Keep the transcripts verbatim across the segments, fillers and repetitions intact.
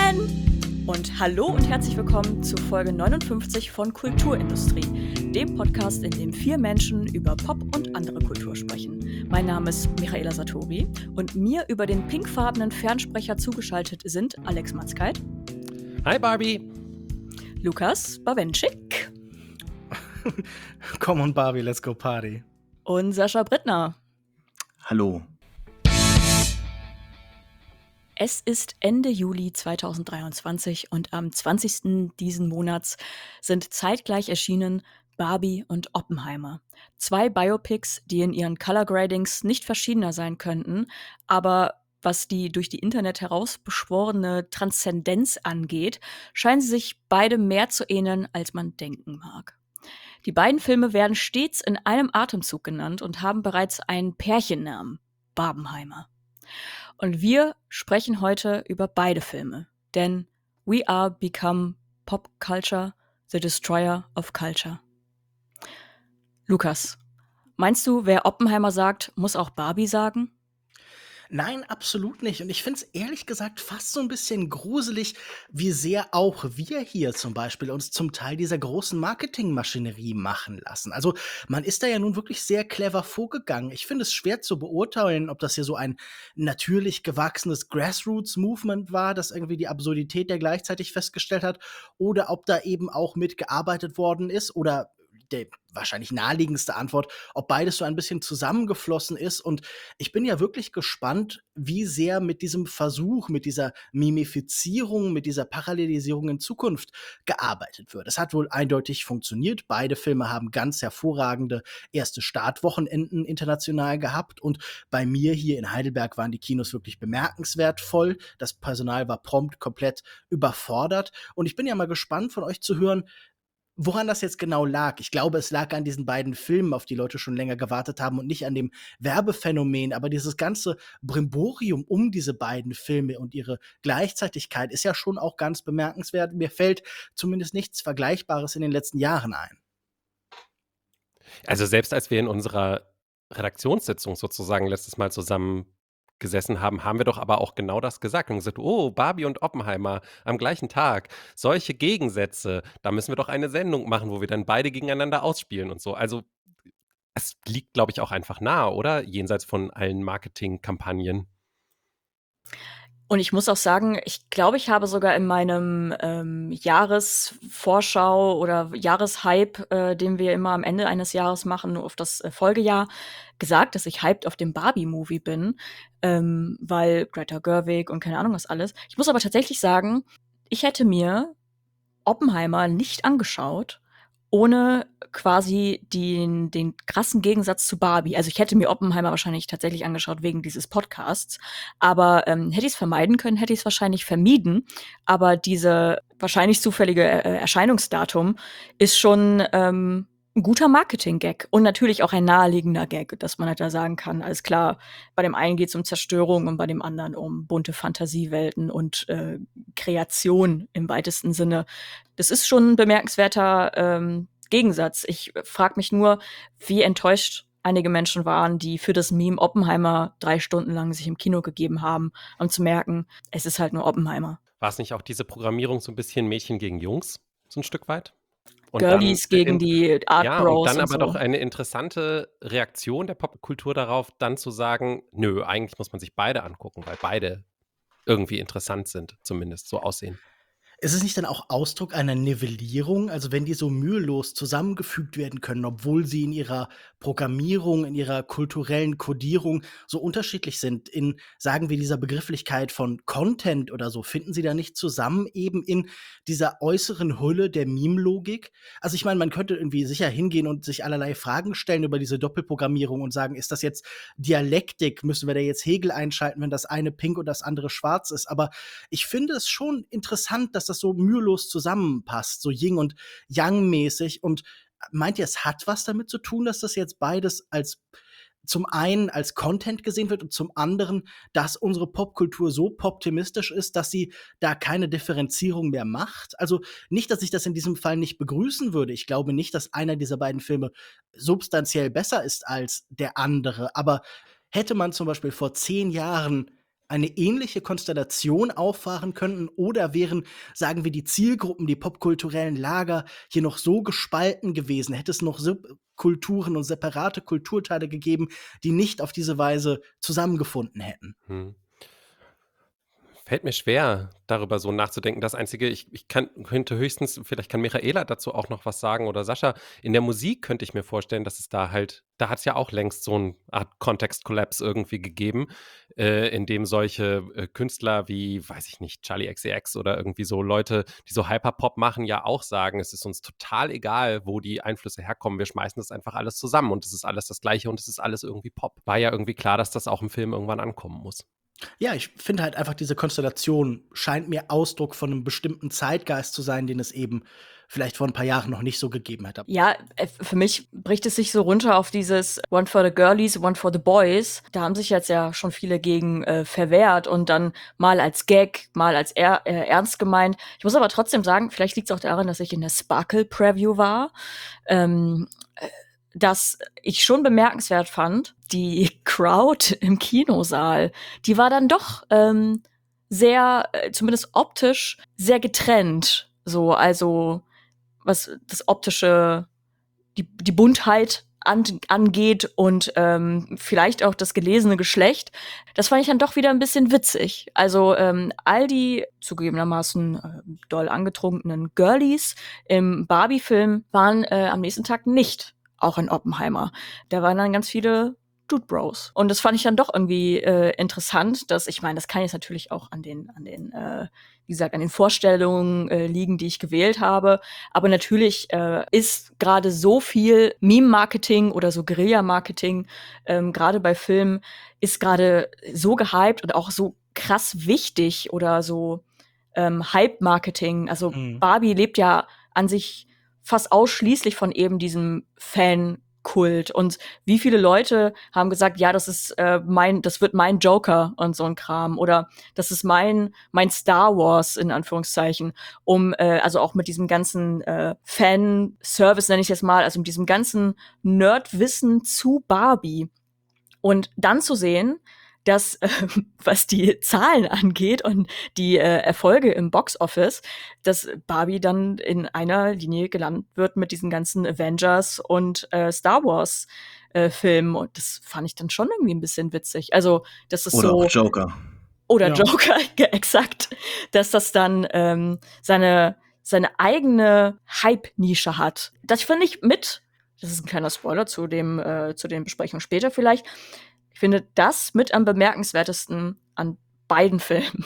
Amen! Und hallo und herzlich willkommen zu Folge neunundfünfzig von Kulturindustrie, dem Podcast, in dem vier Menschen über Pop und andere Kultur sprechen. Mein Name ist Michaela Satori und mir über den pinkfarbenen Fernsprecher zugeschaltet sind Alex Matzkeit. Hi Barbie. Lukas Bawenschik. Come on Barbie, let's go party. Und Sascha Brittner. Hallo. Es ist Ende Juli zweitausenddreiundzwanzig und am zwanzigsten diesen Monats sind zeitgleich erschienen Barbie und Oppenheimer. Zwei Biopics, die in ihren Color Gradings nicht verschiedener sein könnten, aber was die durch die Internet herausbeschworene Transzendenz angeht, scheinen sie sich beide mehr zu ähneln, als man denken mag. Die beiden Filme werden stets in einem Atemzug genannt und haben bereits einen Pärchennamen: Barbenheimer. Und wir sprechen heute über beide Filme, denn we are become Pop Culture, the destroyer of culture. Lukas, meinst du, wer Oppenheimer sagt, muss auch Barbie sagen? Nein, absolut nicht. Und ich finde es ehrlich gesagt fast so ein bisschen gruselig, wie sehr auch wir hier zum Beispiel uns zum Teil dieser großen Marketingmaschinerie machen lassen. Also man ist da ja nun wirklich sehr clever vorgegangen. Ich finde es schwer zu beurteilen, ob das hier so ein natürlich gewachsenes Grassroots-Movement war, das irgendwie die Absurdität der gleichzeitig festgestellt hat, oder ob da eben auch mitgearbeitet worden ist oder der wahrscheinlich naheliegendste Antwort, ob beides so ein bisschen zusammengeflossen ist. Und ich bin ja wirklich gespannt, wie sehr mit diesem Versuch, mit dieser Mimifizierung, mit dieser Parallelisierung in Zukunft gearbeitet wird. Es hat wohl eindeutig funktioniert. Beide Filme haben ganz hervorragende erste Startwochenenden international gehabt. Und bei mir hier in Heidelberg waren die Kinos wirklich bemerkenswert voll. Das Personal war prompt komplett überfordert. Und ich bin ja mal gespannt, von euch zu hören, woran das jetzt genau lag. Ich glaube, es lag an diesen beiden Filmen, auf die Leute schon länger gewartet haben und nicht an dem Werbephänomen. Aber dieses ganze Brimborium um diese beiden Filme und ihre Gleichzeitigkeit ist ja schon auch ganz bemerkenswert. Mir fällt zumindest nichts Vergleichbares in den letzten Jahren ein. Also selbst als wir in unserer Redaktionssitzung sozusagen letztes Mal zusammen gesessen haben, haben wir doch aber auch genau das gesagt und gesagt, oh, Barbie und Oppenheimer am gleichen Tag, solche Gegensätze, da müssen wir doch eine Sendung machen, wo wir dann beide gegeneinander ausspielen und so. Also es liegt, glaube ich, auch einfach nahe, oder? Jenseits von allen Marketingkampagnen. Und ich muss auch sagen, ich glaube, ich habe sogar in meinem ähm, Jahresvorschau oder Jahreshype, äh, den wir immer am Ende eines Jahres machen, nur auf das äh, Folgejahr, gesagt, dass ich hyped auf dem Barbie-Movie bin, ähm, weil Greta Gerwig und keine Ahnung was alles. Ich muss aber tatsächlich sagen, ich hätte mir Oppenheimer nicht angeschaut, ohne quasi den, den krassen Gegensatz zu Barbie. Also ich hätte mir Oppenheimer wahrscheinlich tatsächlich angeschaut wegen dieses Podcasts, aber ähm, hätte ich es vermeiden können, hätte ich es wahrscheinlich vermieden. Aber diese wahrscheinlich zufällige äh, Erscheinungsdatum ist schon ähm, ein guter Marketing-Gag und natürlich auch ein naheliegender Gag, dass man halt da sagen kann, alles klar, bei dem einen geht es um Zerstörung und bei dem anderen um bunte Fantasiewelten und äh, Kreation im weitesten Sinne. Das ist schon ein bemerkenswerter ähm, Gegensatz. Ich frage mich nur, wie enttäuscht einige Menschen waren, die für das Meme Oppenheimer drei Stunden lang sich im Kino gegeben haben, um zu merken, es ist halt nur Oppenheimer. War es nicht auch diese Programmierung so ein bisschen Mädchen gegen Jungs, so ein Stück weit? Und Girlies dann, gegen in, die Art ja, Bros und dann und aber so. doch eine interessante Reaktion der Popkultur darauf, dann zu sagen, nö, eigentlich muss man sich beide angucken, weil beide irgendwie interessant sind, zumindest so aussehen. Ist es nicht dann auch Ausdruck einer Nivellierung? Also wenn die so mühelos zusammengefügt werden können, obwohl sie in ihrer Programmierung, in ihrer kulturellen Kodierung so unterschiedlich sind, in, sagen wir, dieser Begrifflichkeit von Content oder so, finden sie da nicht zusammen eben in dieser äußeren Hülle der Meme-Logik? Also ich meine, man könnte irgendwie sicher hingehen und sich allerlei Fragen stellen über diese Doppelprogrammierung und sagen, ist das jetzt Dialektik? Müssen wir da jetzt Hegel einschalten, wenn das eine pink und das andere schwarz ist? Aber ich finde es schon interessant, dass das so mühelos zusammenpasst, so Yin und Yang-mäßig. Und meint ihr, es hat was damit zu tun, dass das jetzt beides als zum einen als Content gesehen wird und zum anderen, dass unsere Popkultur so poptimistisch ist, dass sie da keine Differenzierung mehr macht? Also nicht, dass ich das in diesem Fall nicht begrüßen würde. Ich glaube nicht, dass einer dieser beiden Filme substanziell besser ist als der andere. Aber hätte man zum Beispiel vor zehn Jahren eine ähnliche Konstellation auffahren könnten? Oder wären, sagen wir, die Zielgruppen, die popkulturellen Lager hier noch so gespalten gewesen? Hätte es noch Subkulturen und separate Kulturteile gegeben, die nicht auf diese Weise zusammengefunden hätten? Hm. Fällt mir schwer, darüber so nachzudenken. Das Einzige, ich, ich kann, könnte höchstens, vielleicht kann Michaela dazu auch noch was sagen oder Sascha. In der Musik könnte ich mir vorstellen, dass es da halt, da hat es ja auch längst so eine Art Kontext-Collapse irgendwie gegeben, äh, in dem solche äh, Künstler wie, weiß ich nicht, Charlie X C X oder irgendwie so Leute, die so Hyperpop machen, ja auch sagen, es ist uns total egal, wo die Einflüsse herkommen. Wir schmeißen das einfach alles zusammen und es ist alles das Gleiche und es ist alles irgendwie Pop. War ja irgendwie klar, dass das auch im Film irgendwann ankommen muss. Ja, ich finde halt einfach, diese Konstellation scheint mir Ausdruck von einem bestimmten Zeitgeist zu sein, den es eben vielleicht vor ein paar Jahren noch nicht so gegeben hätte. Ja, äh, für mich bricht es sich so runter auf dieses One for the Girlies, One for the Boys. Da haben sich jetzt ja schon viele gegen äh, verwehrt und dann mal als Gag, mal als er äh, ernst gemeint. Ich muss aber trotzdem sagen, vielleicht liegt es auch daran, dass ich in der Sparkle-Preview war, ähm, äh, dass ich schon bemerkenswert fand, die Crowd im Kinosaal, die war dann doch ähm, sehr, äh, zumindest optisch, sehr getrennt. So, also was das optische, die, die Buntheit an, angeht und ähm, vielleicht auch das gelesene Geschlecht. Das fand ich dann doch wieder ein bisschen witzig. Also ähm, all die zugegebenermaßen äh, doll angetrunkenen Girlies im Barbie-Film waren äh, am nächsten Tag nicht auch in Oppenheimer. Da waren dann ganz viele Dude Bros. Und das fand ich dann doch irgendwie äh, interessant, dass, ich meine, das kann jetzt natürlich auch an den, an den, äh, wie gesagt, an den Vorstellungen äh, liegen, die ich gewählt habe. Aber natürlich äh, ist gerade so viel Meme-Marketing oder so Guerilla-Marketing, ähm, gerade bei Filmen, ist gerade so gehypt und auch so krass wichtig oder so ähm, Hype-Marketing. Also Mhm. Barbie lebt ja an sich fast ausschließlich von eben diesem Fan-Kult. Und wie viele Leute haben gesagt, ja, das ist äh, mein, das wird mein Joker und so ein Kram. Oder das ist mein, mein Star Wars, in Anführungszeichen. Um, äh, also auch mit diesem ganzen äh, Fan-Service, nenne ich es mal, also mit diesem ganzen Nerdwissen zu Barbie. Und dann zu sehen, dass, äh, was die Zahlen angeht und die äh, Erfolge im Boxoffice, dass Barbie dann in einer Linie gelandet wird mit diesen ganzen Avengers und äh, Star Wars äh, Filmen. Und das fand ich dann schon irgendwie ein bisschen witzig. Also, das ist Oder so. auch Joker. Oder Ja. Joker, ja, exakt. Dass das dann ähm, seine, seine eigene Hype-Nische hat. Das finde ich mit, das ist ein kleiner Spoiler zu dem, äh, zu den Besprechungen später vielleicht. Ich finde das mit am bemerkenswertesten an beiden Filmen.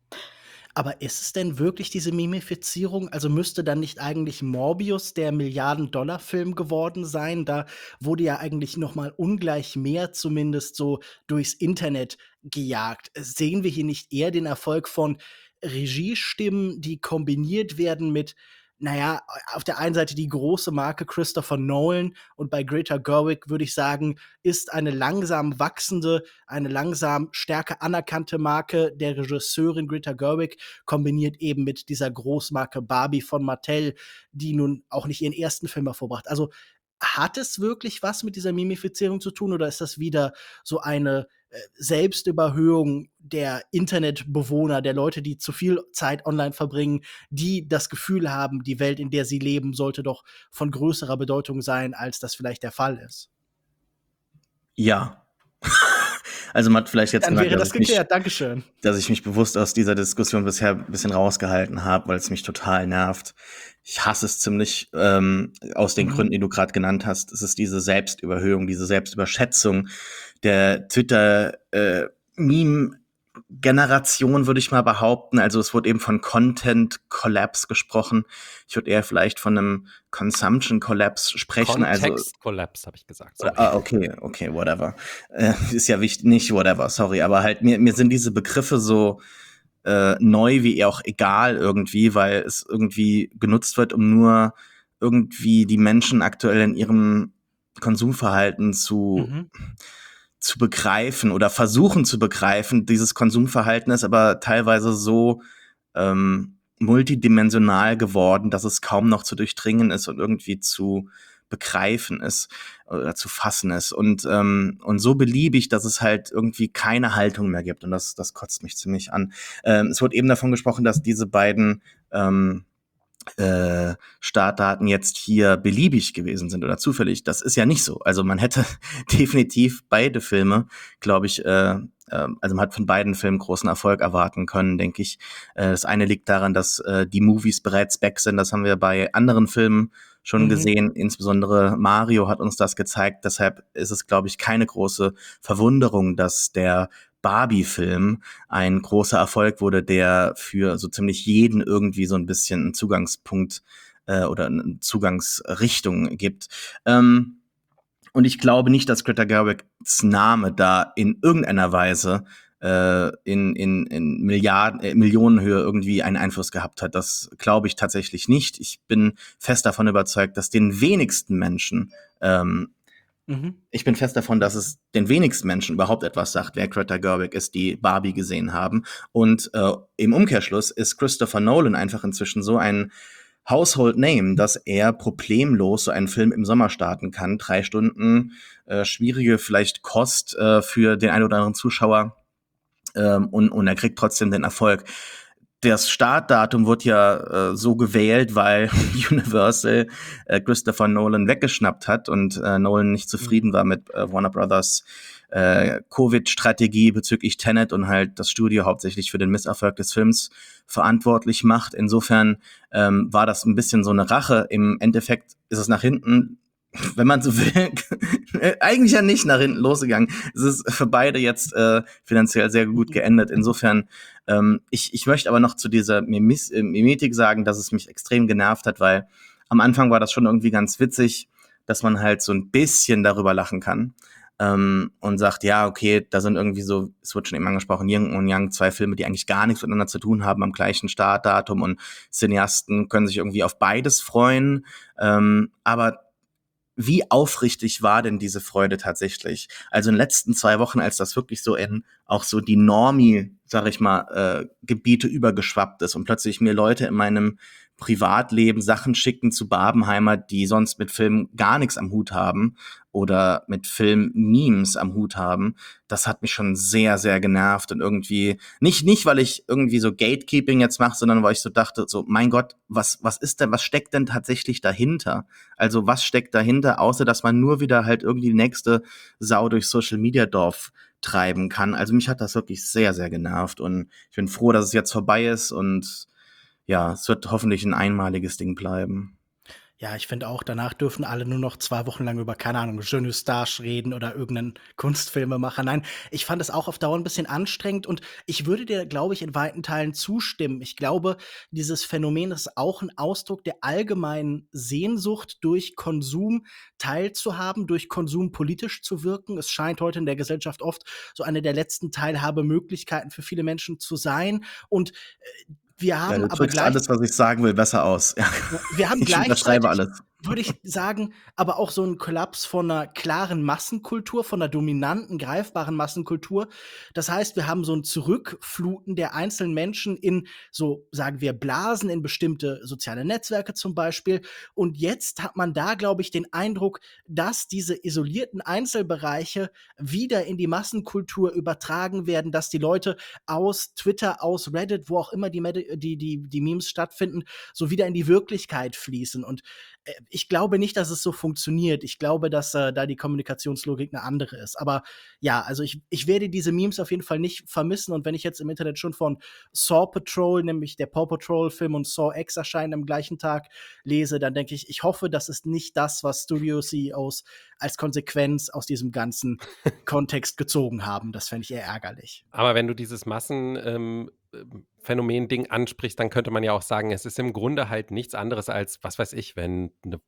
Aber ist es denn wirklich diese Mimifizierung? Also müsste dann nicht eigentlich Morbius der Milliarden-Dollar-Film geworden sein? Da wurde ja eigentlich noch mal ungleich mehr zumindest so durchs Internet gejagt. Sehen wir hier nicht eher den Erfolg von Regiestimmen, die kombiniert werden mit, naja, auf der einen Seite die große Marke Christopher Nolan und bei Greta Gerwig würde ich sagen, ist eine langsam wachsende, eine langsam stärker anerkannte Marke der Regisseurin Greta Gerwig, kombiniert eben mit dieser Großmarke Barbie von Mattel, die nun auch nicht ihren ersten Film hervorbracht. Also hat es wirklich was mit dieser Mimifizierung zu tun oder ist das wieder so eine äh, Selbstüberhöhung der Internetbewohner, der Leute, die zu viel Zeit online verbringen, die das Gefühl haben, die Welt, in der sie leben, sollte doch von größerer Bedeutung sein, als das vielleicht der Fall ist? Ja. Also man hat vielleicht jetzt Dann gemerkt, wäre dass das ich, mich, geklärt. Dankeschön. dass ich mich bewusst aus dieser Diskussion bisher ein bisschen rausgehalten habe, weil es mich total nervt. Ich hasse es ziemlich, ähm, aus den Mhm. Gründen, die du gerade genannt hast. Es ist diese Selbstüberhöhung, diese Selbstüberschätzung der Twitter äh, Meme Generation, würde ich mal behaupten. Also es wurde eben von Content Collapse gesprochen. Ich würde eher vielleicht von einem Consumption Collapse sprechen. Also Context Collapse, habe ich gesagt. Sorry. Ah, okay, okay, whatever. Äh, ist ja wichtig, nicht whatever, sorry. Aber halt, mir, mir sind diese Begriffe so äh, neu wie auch egal irgendwie, weil es irgendwie genutzt wird, um nur irgendwie die Menschen aktuell in ihrem Konsumverhalten zu, Mhm. zu begreifen oder versuchen zu begreifen. Dieses Konsumverhalten ist aber teilweise so ähm, multidimensional geworden, dass es kaum noch zu durchdringen ist und irgendwie zu begreifen ist oder zu fassen ist. Und, ähm, und so beliebig, dass es halt irgendwie keine Haltung mehr gibt. Und das, das kotzt mich ziemlich an. Ähm, es wird eben davon gesprochen, dass diese beiden ähm, äh, Startdaten jetzt hier beliebig gewesen sind oder zufällig. Das ist ja nicht so. Also man hätte definitiv beide Filme, glaube ich, äh, äh, also man hat von beiden Filmen großen Erfolg erwarten können, denke ich. Äh, das eine liegt daran, dass äh, die Movies bereits back sind. Das haben wir bei anderen Filmen schon Mhm. gesehen. Insbesondere Mario hat uns das gezeigt. Deshalb ist es, glaube ich, keine große Verwunderung, dass der Barbie-Film ein großer Erfolg wurde, der für so ziemlich jeden irgendwie so ein bisschen einen Zugangspunkt äh, oder eine Zugangsrichtung gibt. Ähm, und ich glaube nicht, dass Greta Gerwigs Name da in irgendeiner Weise äh, in, in, in Milliarden, äh, Millionenhöhe irgendwie einen Einfluss gehabt hat. Das glaube ich tatsächlich nicht. Ich bin fest davon überzeugt, dass den wenigsten Menschen ähm, Mhm. ich bin fest davon, dass es den wenigsten Menschen überhaupt etwas sagt, wer Greta Gerwig ist, die Barbie gesehen haben. Und äh, im Umkehrschluss ist Christopher Nolan einfach inzwischen so ein Household Name, dass er problemlos so einen Film im Sommer starten kann. Drei Stunden, äh, schwierige vielleicht Kost äh, für den einen oder anderen Zuschauer. Ähm, und, und er kriegt trotzdem den Erfolg. Das Startdatum wird ja äh, so gewählt, weil Universal äh, Christopher Nolan weggeschnappt hat und äh, Nolan nicht zufrieden war mit äh, Warner Brothers äh, Covid-Strategie bezüglich Tenet und halt das Studio hauptsächlich für den Misserfolg des Films verantwortlich macht. Insofern ähm, war das ein bisschen so eine Rache. Im Endeffekt ist es nach hinten, wenn man so will, eigentlich ja nicht nach hinten losgegangen. Es ist für beide jetzt äh, finanziell sehr gut geendet. Insofern, ähm, ich, ich möchte aber noch zu dieser Mimis- äh, Mimetik sagen, dass es mich extrem genervt hat, weil am Anfang war das schon irgendwie ganz witzig, dass man halt so ein bisschen darüber lachen kann. Ähm, und sagt, ja, okay, da sind irgendwie so, es wird schon eben angesprochen, Yin und Yang, zwei Filme, die eigentlich gar nichts miteinander zu tun haben, am gleichen Startdatum und Cineasten können sich irgendwie auf beides freuen. Ähm, aber wie aufrichtig war denn diese Freude tatsächlich? Also in den letzten zwei Wochen, als das wirklich so in auch so die Normie, sag ich mal, äh, Gebiete übergeschwappt ist und plötzlich mir Leute in meinem Privatleben Sachen schicken zu Barbenheimer, die sonst mit Filmen gar nichts am Hut haben oder mit Film-Memes am Hut haben, das hat mich schon sehr, sehr genervt und irgendwie, nicht, nicht, weil ich irgendwie so Gatekeeping jetzt mache, sondern weil ich so dachte, so, mein Gott, was, was ist denn, was steckt denn tatsächlich dahinter? Also was steckt dahinter, außer dass man nur wieder halt irgendwie die nächste Sau durch Social Media Dorf treiben kann. Also mich hat das wirklich sehr, sehr genervt und ich bin froh, dass es jetzt vorbei ist und ja, es wird hoffentlich ein einmaliges Ding bleiben. Ja, ich finde auch, danach dürfen alle nur noch zwei Wochen lang über, keine Ahnung, Jeune Eustache reden oder irgendeinen Kunstfilmemacher. Nein, ich fand es auch auf Dauer ein bisschen anstrengend und ich würde dir, glaube ich, in weiten Teilen zustimmen. Ich glaube, dieses Phänomen ist auch ein Ausdruck der allgemeinen Sehnsucht, durch Konsum teilzuhaben, durch Konsum politisch zu wirken. Es scheint heute in der Gesellschaft oft so eine der letzten Teilhabemöglichkeiten für viele Menschen zu sein. Und äh, wir Ja, haben du aber drückst gleich alles, was ich sagen will, besser aus. Ja. ja, wir haben Ich unterschreibe gleichzeitig, alles. würde ich sagen, aber auch so 'n Kollaps von 'ner klaren Massenkultur, von 'ner dominanten, greifbaren Massenkultur. Das heißt, wir haben so 'n Zurückfluten der einzelnen Menschen in so, sagen wir, Blasen, in bestimmte soziale Netzwerke zum Beispiel. Und jetzt hat man da, glaube ich, den Eindruck, dass diese isolierten Einzelbereiche wieder in die Massenkultur übertragen werden, dass die Leute aus Twitter, aus Reddit, wo auch immer die Medi die die die Memes stattfinden, so wieder in die Wirklichkeit fließen. Und äh, ich glaube nicht, dass es so funktioniert. Ich glaube, dass äh, da die Kommunikationslogik eine andere ist. Aber ja, also ich, ich werde diese Memes auf jeden Fall nicht vermissen. Und wenn ich jetzt im Internet schon von Saw Patrol, nämlich der Paw Patrol-Film und Saw X erscheinen am gleichen Tag lese, dann denke ich, ich hoffe, das ist nicht das, was Studio-C E Os als Konsequenz aus diesem ganzen Kontext gezogen haben. Das fände ich eher ärgerlich. Aber wenn du dieses Massen ähm, ähm, Phänomen-Ding ansprichst, dann könnte man ja auch sagen, es ist im Grunde halt nichts anderes als, was weiß ich, wenn eine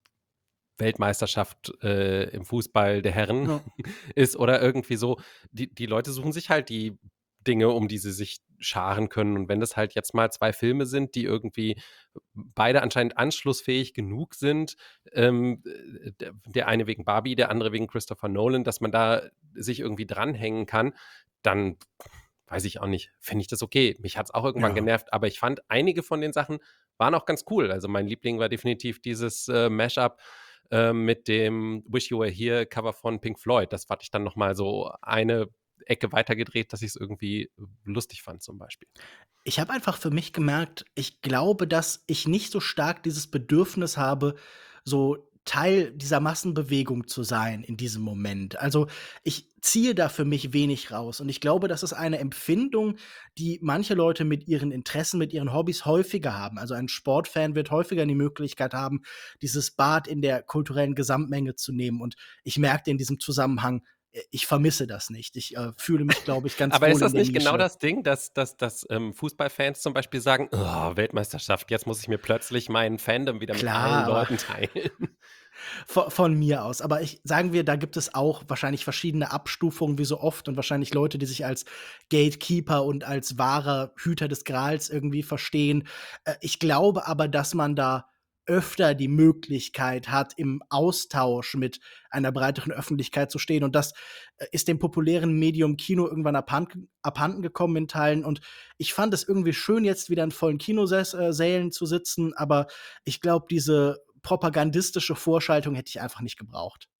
Weltmeisterschaft äh, im Fußball der Herren Ja. ist oder irgendwie so. Die, die Leute suchen sich halt die Dinge, um die sie sich scharen können. Und wenn das halt jetzt mal zwei Filme sind, die irgendwie beide anscheinend anschlussfähig genug sind, ähm, äh, der, der eine wegen Barbie, der andere wegen Christopher Nolan, dass man da sich irgendwie dranhängen kann, dann weiß ich auch nicht, finde ich das okay. Mich hat es auch irgendwann Ja. genervt, aber ich fand, einige von den Sachen waren auch ganz cool. Also mein Liebling war definitiv dieses äh, Mashup äh, mit dem Wish You Were Here Cover von Pink Floyd. Das fand ich dann noch mal so eine Ecke weitergedreht, dass ich es irgendwie lustig fand zum Beispiel. Ich habe einfach für mich gemerkt, ich glaube, dass ich nicht so stark dieses Bedürfnis habe, so Teil dieser Massenbewegung zu sein in diesem Moment. Also, ich ziehe da für mich wenig raus und ich glaube, das ist eine Empfindung, die manche Leute mit ihren Interessen, mit ihren Hobbys häufiger haben. Also, ein Sportfan wird häufiger die Möglichkeit haben, dieses Bad in der kulturellen Gesamtmenge zu nehmen und ich merkte in diesem Zusammenhang, äh, ich vermisse das nicht. Ich, äh, fühle mich, glaube ich, ganz Aber ist wohl in das der nicht genau Nische. das Ding, dass dass dass, ähm, Fußballfans zum Beispiel sagen: „Oh, Weltmeisterschaft, jetzt muss ich mir plötzlich meinen Fandom wieder mit allen Klar, aber Leuten teilen?“ vo von mir aus. Aber ich sagen wir, da gibt es auch wahrscheinlich verschiedene Abstufungen wie so oft und wahrscheinlich Leute, die sich als Gatekeeper und als wahrer Hüter des Grals irgendwie verstehen. Äh, ich glaube aber, dass man da öfter die Möglichkeit hat, im Austausch mit einer breiteren Öffentlichkeit zu stehen. Und das, äh, ist dem populären Medium Kino irgendwann abhanden abhanden gekommen in Teilen. Und ich fand es irgendwie schön, jetzt wieder in vollen Kinosäs äh, Sälen zu sitzen, aber ich glaube, diese propagandistische Vorschaltung hätte ich einfach nicht gebraucht.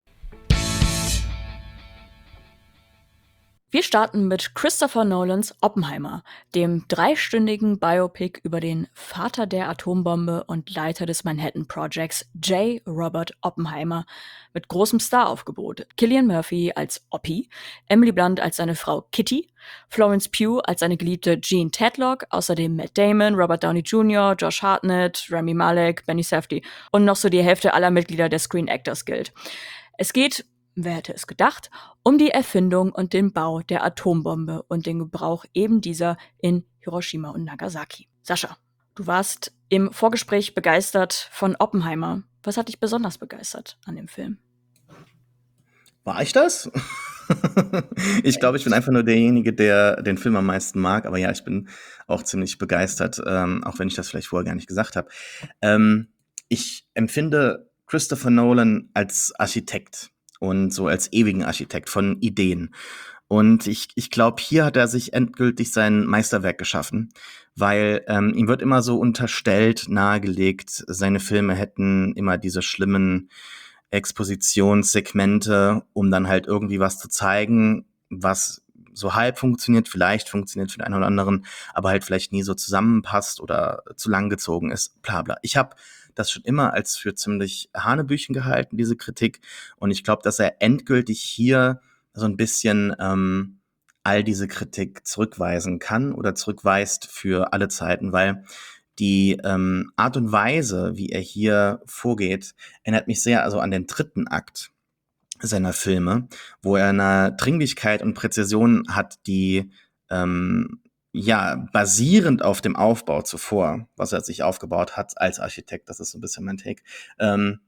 Wir starten mit Christopher Nolans Oppenheimer, dem dreistündigen Biopic über den Vater der Atombombe und Leiter des Manhattan Projects, J. Robert Oppenheimer, mit großem Staraufgebot. Cillian Murphy als Oppi, Emily Blunt als seine Frau Kitty, Florence Pugh als seine geliebte Jean Tadlock, außerdem Matt Damon, Robert Downey Junior, Josh Hartnett, Rami Malek, Benny Safdie und noch so die Hälfte aller Mitglieder der Screen Actors Guild. Es geht, wer hätte es gedacht, um die Erfindung und den Bau der Atombombe und den Gebrauch eben dieser in Hiroshima und Nagasaki. Sascha, du warst im Vorgespräch begeistert von Oppenheimer. Was hat dich besonders begeistert an dem Film? War ich das? Ich glaube, ich bin einfach nur derjenige, der den Film am meisten mag. Aber ja, ich bin auch ziemlich begeistert, ähm, auch wenn ich das vielleicht vorher gar nicht gesagt habe. Ähm, ich empfinde Christopher Nolan als Architekt und so als ewigen Architekt von Ideen. Und ich, ich glaube, hier hat er sich endgültig sein Meisterwerk geschaffen, weil ähm, ihm wird immer so unterstellt, nahegelegt, seine Filme hätten immer diese schlimmen Expositionssegmente, um dann halt irgendwie was zu zeigen, was so halb funktioniert, vielleicht funktioniert für den einen oder anderen, aber halt vielleicht nie so zusammenpasst oder zu lang gezogen ist, bla bla. Ich habe das schon immer als für ziemlich Hanebüchen gehalten, diese Kritik. Und ich glaube, dass er endgültig hier so ein bisschen ähm, all diese Kritik zurückweisen kann oder zurückweist für alle Zeiten, weil die ähm, Art und Weise, wie er hier vorgeht, erinnert mich sehr also an den dritten Akt seiner Filme, wo er eine Dringlichkeit und Präzision hat, die ähm, ja basierend auf dem Aufbau zuvor, was er sich aufgebaut hat als Architekt, das ist so ein bisschen mein Take, ähm,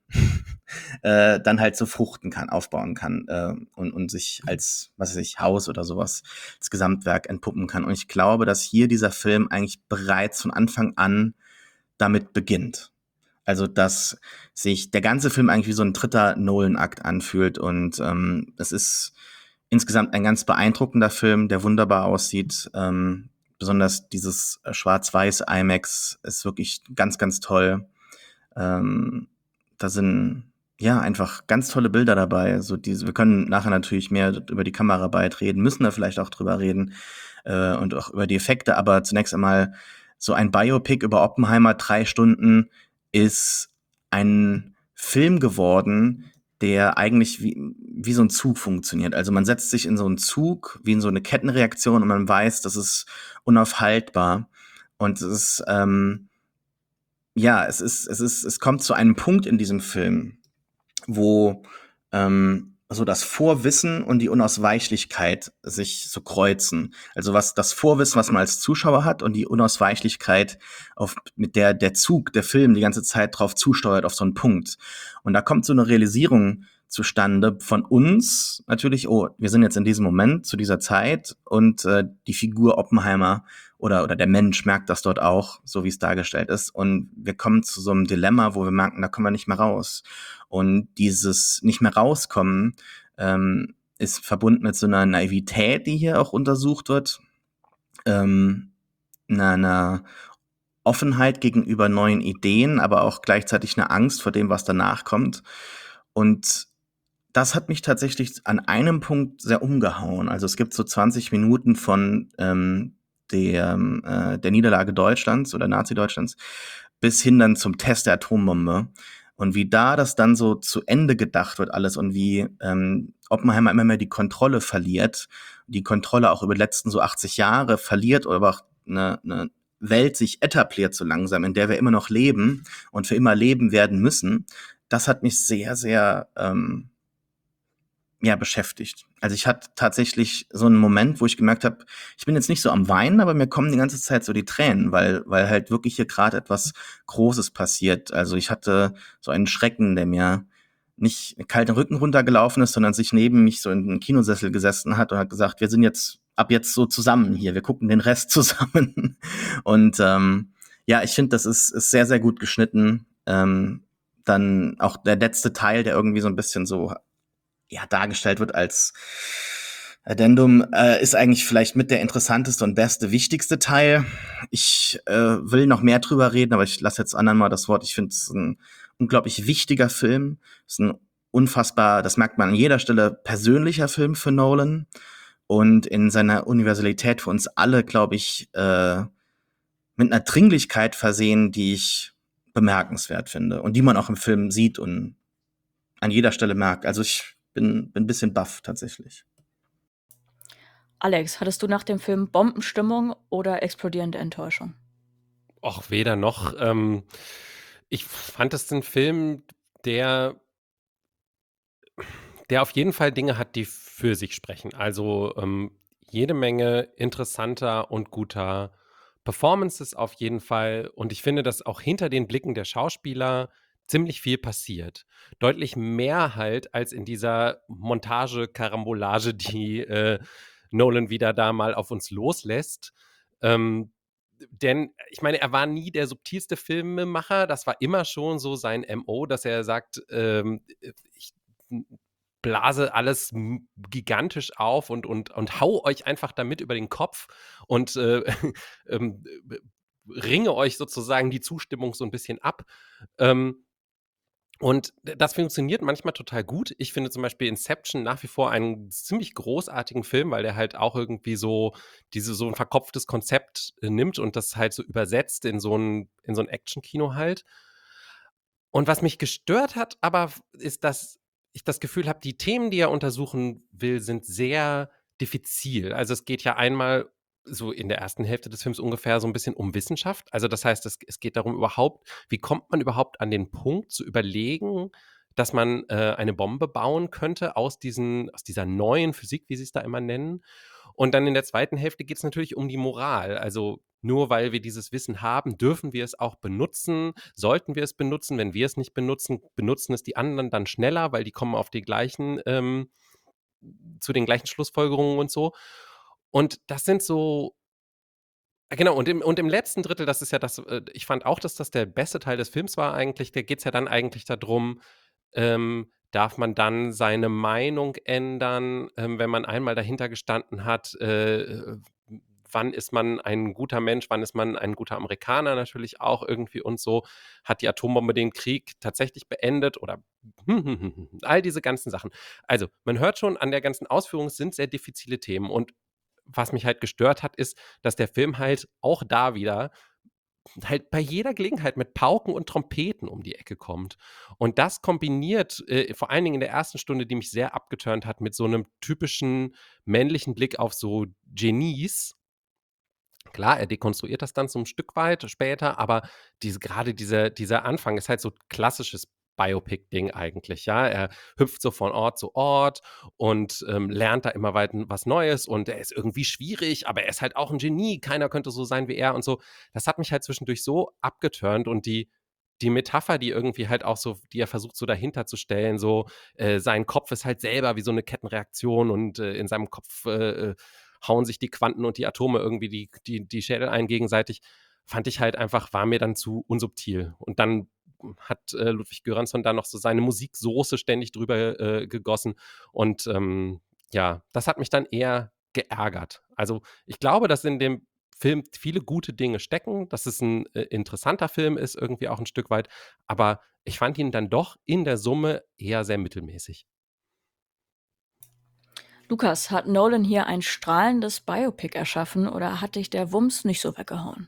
äh, dann halt so fruchten kann, aufbauen kann äh, und, und sich als, was weiß ich, Haus oder sowas, als Gesamtwerk entpuppen kann. Und ich glaube, dass hier dieser Film eigentlich bereits von Anfang an damit beginnt. Also, dass sich der ganze Film eigentlich wie so ein dritter Nolan-Akt anfühlt. Und ähm, es ist insgesamt ein ganz beeindruckender Film, der wunderbar aussieht. Ähm, besonders dieses äh, Schwarz-Weiß IMAX ist wirklich ganz, ganz toll. Ähm, da sind ja einfach ganz tolle Bilder dabei. So diese, wir können nachher natürlich mehr über die Kameraarbeit reden, müssen da vielleicht auch drüber reden äh, und auch über die Effekte. Aber zunächst einmal so ein Biopic über Oppenheimer, drei Stunden, ist ein Film geworden, der eigentlich wie, wie so ein Zug funktioniert. Also man setzt sich in so einen Zug, wie in so eine Kettenreaktion und man weiß, das ist unaufhaltbar. Und es ist, ähm, ja, es ist, es ist, es kommt zu einem Punkt in diesem Film, wo ähm, so das Vorwissen und die Unausweichlichkeit sich so kreuzen. Also was das Vorwissen, was man als Zuschauer hat, und die Unausweichlichkeit, auf, mit der der Zug, der Film die ganze Zeit drauf zusteuert, auf so einen Punkt. Und da kommt so eine Realisierung zustande von uns natürlich, oh, wir sind jetzt in diesem Moment, zu dieser Zeit, und äh, die Figur Oppenheimer oder, oder der Mensch merkt das dort auch, so wie es dargestellt ist. Und wir kommen zu so einem Dilemma, wo wir merken, da kommen wir nicht mehr raus. Und dieses nicht mehr rauskommen ähm, ist verbunden mit so einer Naivität, die hier auch untersucht wird, ähm, einer, einer Offenheit gegenüber neuen Ideen, aber auch gleichzeitig eine Angst vor dem, was danach kommt. Und das hat mich tatsächlich an einem Punkt sehr umgehauen. Also es gibt so zwanzig Minuten von ähm, der, äh, der Niederlage Deutschlands oder Nazi-Deutschlands bis hin dann zum Test der Atombombe. Und wie da das dann so zu Ende gedacht wird alles und wie ähm, Oppenheimer immer mehr die Kontrolle verliert, die Kontrolle auch über die letzten so achtzig Jahre verliert oder aber auch eine, eine Welt sich etabliert so langsam, in der wir immer noch leben und für immer leben werden müssen, das hat mich sehr, sehr ähm, ja, beschäftigt. Also ich hatte tatsächlich so einen Moment, wo ich gemerkt habe, ich bin jetzt nicht so am Weinen, aber mir kommen die ganze Zeit so die Tränen, weil, weil halt wirklich hier gerade etwas Großes passiert. Also ich hatte so einen Schrecken, der mir nicht kalt den Rücken runtergelaufen ist, sondern sich neben mich so in den Kinosessel gesessen hat und hat gesagt, wir sind jetzt ab jetzt so zusammen hier, wir gucken den Rest zusammen. Und ähm, ja, ich finde, das ist, ist sehr, sehr gut geschnitten. Ähm, dann auch der letzte Teil, der irgendwie so ein bisschen so ja, dargestellt wird als Addendum, äh, ist eigentlich vielleicht mit der interessanteste und beste, wichtigste Teil. Ich äh, will noch mehr drüber reden, aber ich lasse jetzt anderen mal das Wort. Ich finde es ein unglaublich wichtiger Film. Es ist ein unfassbar, das merkt man an jeder Stelle, persönlicher Film für Nolan. Und in seiner Universalität für uns alle, glaube ich, äh, mit einer Dringlichkeit versehen, die ich bemerkenswert finde und die man auch im Film sieht und an jeder Stelle merkt. Also ich bin, bin ein bisschen baff tatsächlich. Alex, hattest du nach dem Film Bombenstimmung oder explodierende Enttäuschung? Och, weder noch. Ähm, ich fand es ein Film, der, der auf jeden Fall Dinge hat, die für sich sprechen. Also ähm, jede Menge interessanter und guter Performances auf jeden Fall. Und ich finde, dass auch hinter den Blicken der Schauspieler ziemlich viel passiert. Deutlich mehr halt als in dieser Montage-Karambolage, die äh, Nolan wieder da mal auf uns loslässt. Ähm, denn ich meine, er war nie der subtilste Filmemacher. Das war immer schon so sein M O, dass er sagt, ähm, ich blase alles m- gigantisch auf und, und, und hau euch einfach damit über den Kopf und äh, ähm, äh, ringe euch sozusagen die Zustimmung so ein bisschen ab. Ähm, und das funktioniert manchmal total gut. Ich finde zum Beispiel Inception nach wie vor einen ziemlich großartigen Film, weil der halt auch irgendwie so diese so ein verkopftes Konzept äh, nimmt und das halt so übersetzt in so ein, in so ein Action-Kino halt. Und was mich gestört hat, aber f- ist, dass ich das Gefühl habe, die Themen, die er untersuchen will, sind sehr diffizil. Also es geht ja einmal so in der ersten Hälfte des Films ungefähr so ein bisschen um Wissenschaft. Also das heißt, es, es geht darum überhaupt, wie kommt man überhaupt an den Punkt zu überlegen, dass man äh, eine Bombe bauen könnte aus, diesen, aus dieser neuen Physik, wie sie es da immer nennen. Und dann in der zweiten Hälfte geht es natürlich um die Moral. Also nur weil wir dieses Wissen haben, dürfen wir es auch benutzen. Sollten wir es benutzen? Wenn wir es nicht benutzen, benutzen es die anderen dann schneller, weil die kommen auf die gleichen, ähm, zu den gleichen Schlussfolgerungen und so. Und das sind so, äh, genau, und im, und im letzten Drittel, das ist ja das, äh, ich fand auch, dass das der beste Teil des Films war eigentlich, da geht es ja dann eigentlich darum, ähm, darf man dann seine Meinung ändern, ähm, wenn man einmal dahinter gestanden hat, äh, wann ist man ein guter Mensch, wann ist man ein guter Amerikaner natürlich auch irgendwie und so, hat die Atombombe den Krieg tatsächlich beendet oder all diese ganzen Sachen. Also man hört schon an der ganzen Ausführung, es sind sehr diffizile Themen und was mich halt gestört hat, ist, dass der Film halt auch da wieder halt bei jeder Gelegenheit mit Pauken und Trompeten um die Ecke kommt. Und das kombiniert, äh, vor allen Dingen in der ersten Stunde, die mich sehr abgeturnt hat, mit so einem typischen männlichen Blick auf so Genies. Klar, er dekonstruiert das dann so ein Stück weit später, aber diese, gerade diese, dieser Anfang ist halt so klassisches Biopic-Ding eigentlich, ja. Er hüpft so von Ort zu Ort und ähm, lernt da immer weiter was Neues und er ist irgendwie schwierig, aber er ist halt auch ein Genie. Keiner könnte so sein wie er und so. Das hat mich halt zwischendurch so abgeturnt und die, die Metapher, die irgendwie halt auch so, die er versucht so dahinter zu stellen, so äh, sein Kopf ist halt selber wie so eine Kettenreaktion und äh, in seinem Kopf äh, äh, hauen sich die Quanten und die Atome irgendwie die, die, die Schädel ein gegenseitig, fand ich halt einfach, war mir dann zu unsubtil. Und dann hat äh, Ludwig Göransson da noch so seine Musiksoße ständig drüber äh, gegossen. Und ähm, ja, das hat mich dann eher geärgert. Also ich glaube, dass in dem Film viele gute Dinge stecken, dass es ein äh, interessanter Film ist, irgendwie auch ein Stück weit, aber ich fand ihn dann doch in der Summe eher sehr mittelmäßig. Lukas, hat Nolan hier ein strahlendes Biopic erschaffen oder hat dich der Wumms nicht so weggehauen?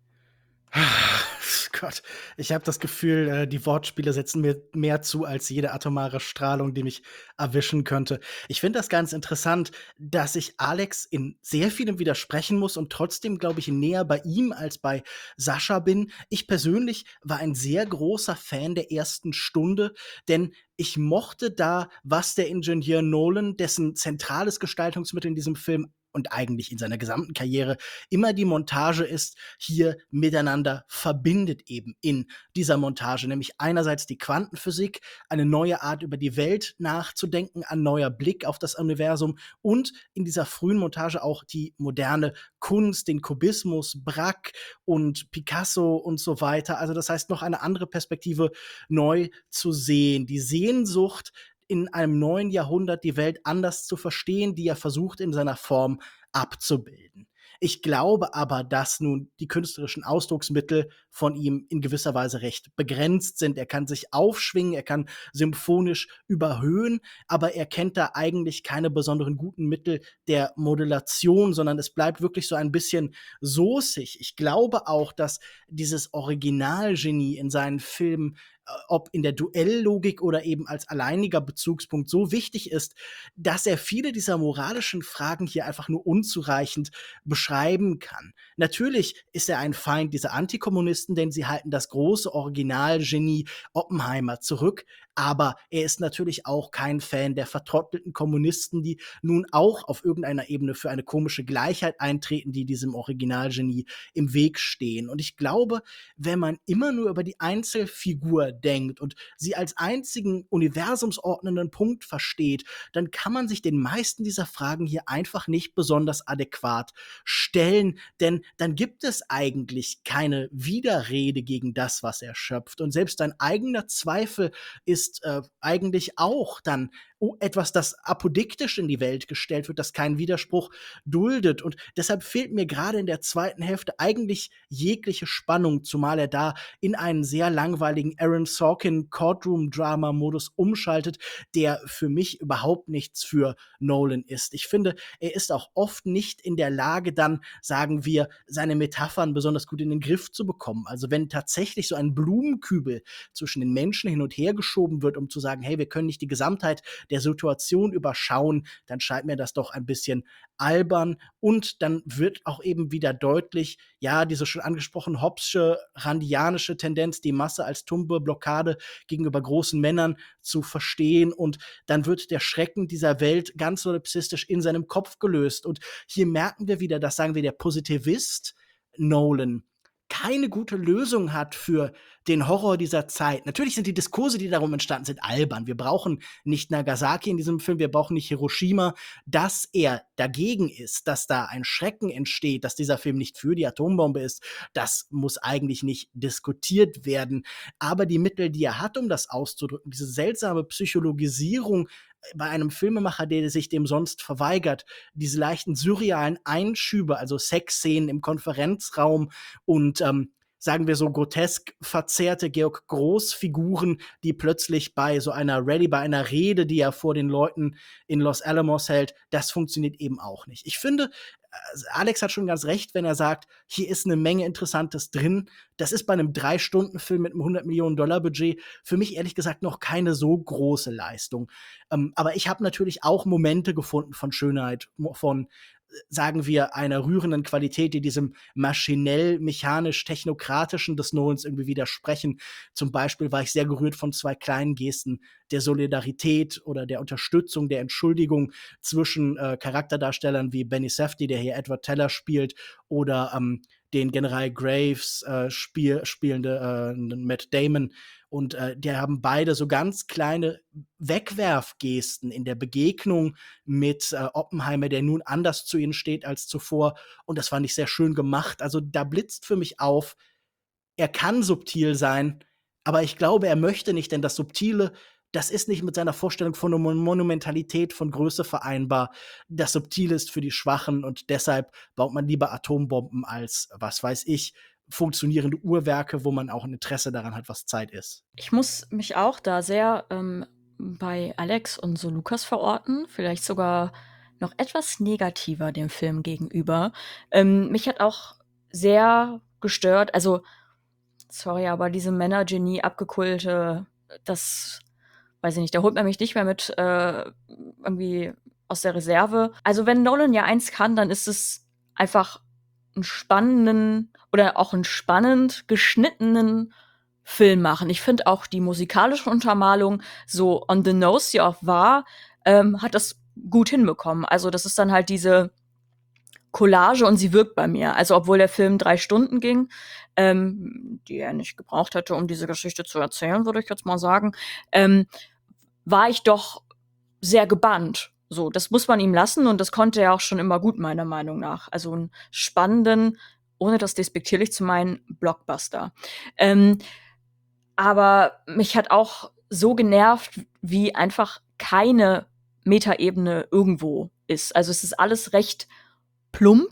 Gott, ich habe das Gefühl, äh, die Wortspiele setzen mir mehr zu als jede atomare Strahlung, die mich erwischen könnte. Ich finde das ganz interessant, dass ich Alex in sehr vielem widersprechen muss und trotzdem, glaube ich, näher bei ihm als bei Sascha bin. Ich persönlich war ein sehr großer Fan der ersten Stunde, denn ich mochte da, was der Ingenieur Nolan, dessen zentrales Gestaltungsmittel in diesem Film und eigentlich in seiner gesamten Karriere immer die Montage ist, hier miteinander verbindet eben in dieser Montage, nämlich einerseits die Quantenphysik, eine neue Art über die Welt nachzudenken, ein neuer Blick auf das Universum und in dieser frühen Montage auch die moderne Kunst, den Kubismus, Braque und Picasso und so weiter. Also das heißt, noch eine andere Perspektive neu zu sehen. Die Sehnsucht, in einem neuen Jahrhundert die Welt anders zu verstehen, die er versucht in seiner Form abzubilden. Ich glaube aber, dass nun die künstlerischen Ausdrucksmittel von ihm in gewisser Weise recht begrenzt sind. Er kann sich aufschwingen, er kann symphonisch überhöhen, aber er kennt da eigentlich keine besonderen guten Mittel der Modulation, sondern es bleibt wirklich so ein bisschen soßig. Ich glaube auch, dass dieses Originalgenie in seinen Filmen, äh, ob in der Duelllogik oder eben als alleiniger Bezugspunkt, so wichtig ist, dass er viele dieser moralischen Fragen hier einfach nur unzureichend beschreiben kann. Natürlich ist er ein Feind dieser Antikommunisten, denn sie halten das große Originalgenie Oppenheimer zurück. Aber er ist natürlich auch kein Fan der vertrottelten Kommunisten, die nun auch auf irgendeiner Ebene für eine komische Gleichheit eintreten, die diesem Originalgenie im Weg stehen. Und ich glaube, wenn man immer nur über die Einzelfigur denkt und sie als einzigen universumsordnenden Punkt versteht, dann kann man sich den meisten dieser Fragen hier einfach nicht besonders adäquat stellen, denn dann gibt es eigentlich keine Widerrede gegen das, was er schöpft. Und selbst dein eigener Zweifel ist äh, eigentlich auch dann oh, etwas, das apodiktisch in die Welt gestellt wird, das keinen Widerspruch duldet. Und deshalb fehlt mir gerade in der zweiten Hälfte eigentlich jegliche Spannung, zumal er da in einen sehr langweiligen Aaron Sorkin Courtroom-Drama-Modus umschaltet, der für mich überhaupt nichts für Nolan ist. Ich finde, er ist auch oft nicht in der Lage, dann, sagen wir, seine Metaphern besonders gut in den Griff zu bekommen. Also wenn tatsächlich so ein Blumenkübel zwischen den Menschen hin und her geschoben wird, um zu sagen, hey, wir können nicht die Gesamtheit der Situation überschauen, dann scheint mir das doch ein bisschen albern. Und dann wird auch eben wieder deutlich, ja, diese schon angesprochen Hobbesche, randianische Tendenz, die Masse als tumbe Blockade gegenüber großen Männern zu verstehen. Und dann wird der Schrecken dieser Welt ganz solipsistisch in seinem Kopf gelöst. Und hier merken wir wieder, dass, sagen wir, der Positivist Nolan keine gute Lösung hat für den Horror dieser Zeit. Natürlich sind die Diskurse, die darum entstanden sind, albern. Wir brauchen nicht Nagasaki in diesem Film, wir brauchen nicht Hiroshima. Dass er dagegen ist, dass da ein Schrecken entsteht, dass dieser Film nicht für die Atombombe ist, das muss eigentlich nicht diskutiert werden. Aber die Mittel, die er hat, um das auszudrücken, diese seltsame Psychologisierung bei einem Filmemacher, der sich dem sonst verweigert, diese leichten surrealen Einschübe, also Sexszenen im Konferenzraum und ähm, sagen wir so grotesk verzerrte Georg Groß-Figuren, die plötzlich bei so einer Rallye, bei einer Rede, die er vor den Leuten in Los Alamos hält, das funktioniert eben auch nicht. Ich finde, Alex hat schon ganz recht, wenn er sagt, hier ist eine Menge Interessantes drin. Das ist bei einem Drei-Stunden-Film mit einem hundert Millionen Dollar Budget für mich ehrlich gesagt noch keine so große Leistung. Ähm, aber ich habe natürlich auch Momente gefunden von Schönheit, von, sagen wir, einer rührenden Qualität, die diesem maschinell, mechanisch, technokratischen des Nolans irgendwie widersprechen. Zum Beispiel war ich sehr gerührt von zwei kleinen Gesten der Solidarität oder der Unterstützung, der Entschuldigung zwischen äh, Charakterdarstellern wie Benny Safdie, der hier Edward Teller spielt, oder ähm, den General Graves äh, spiel, spielende äh, Matt Damon. Und äh, die haben beide so ganz kleine Wegwerfgesten in der Begegnung mit äh, Oppenheimer, der nun anders zu ihnen steht als zuvor. Und das fand ich sehr schön gemacht. Also da blitzt für mich auf, er kann subtil sein, aber ich glaube, er möchte nicht, denn das Subtile das ist nicht mit seiner Vorstellung von Mon Monumentalität, von Größe vereinbar, das subtil ist für die Schwachen und deshalb baut man lieber Atombomben als, was weiß ich, funktionierende Uhrwerke, wo man auch ein Interesse daran hat, was Zeit ist. Ich muss mich auch da sehr ähm, bei Alex und so Lukas verorten, vielleicht sogar noch etwas negativer dem Film gegenüber. Ähm, mich hat auch sehr gestört, also sorry, aber diese Männergenie abgekulte, das weiß ich nicht, da holt man mich nicht mehr mit äh, irgendwie aus der Reserve. Also wenn Nolan ja eins kann, dann ist es einfach einen spannenden oder auch einen spannend geschnittenen Film machen. Ich finde auch die musikalische Untermalung, so on the nose sie auch war, ähm, hat das gut hinbekommen. Also das ist dann halt diese Collage und sie wirkt bei mir. Also obwohl der Film drei Stunden ging, ähm, die er nicht gebraucht hätte, um diese Geschichte zu erzählen, würde ich jetzt mal sagen, ähm, war ich doch sehr gebannt. So, das muss man ihm lassen und das konnte er auch schon immer gut, meiner Meinung nach. Also einen spannenden, ohne das despektierlich zu meinen, Blockbuster. Ähm, aber mich hat auch so genervt, wie einfach keine Metaebene irgendwo ist. Also es ist alles recht plump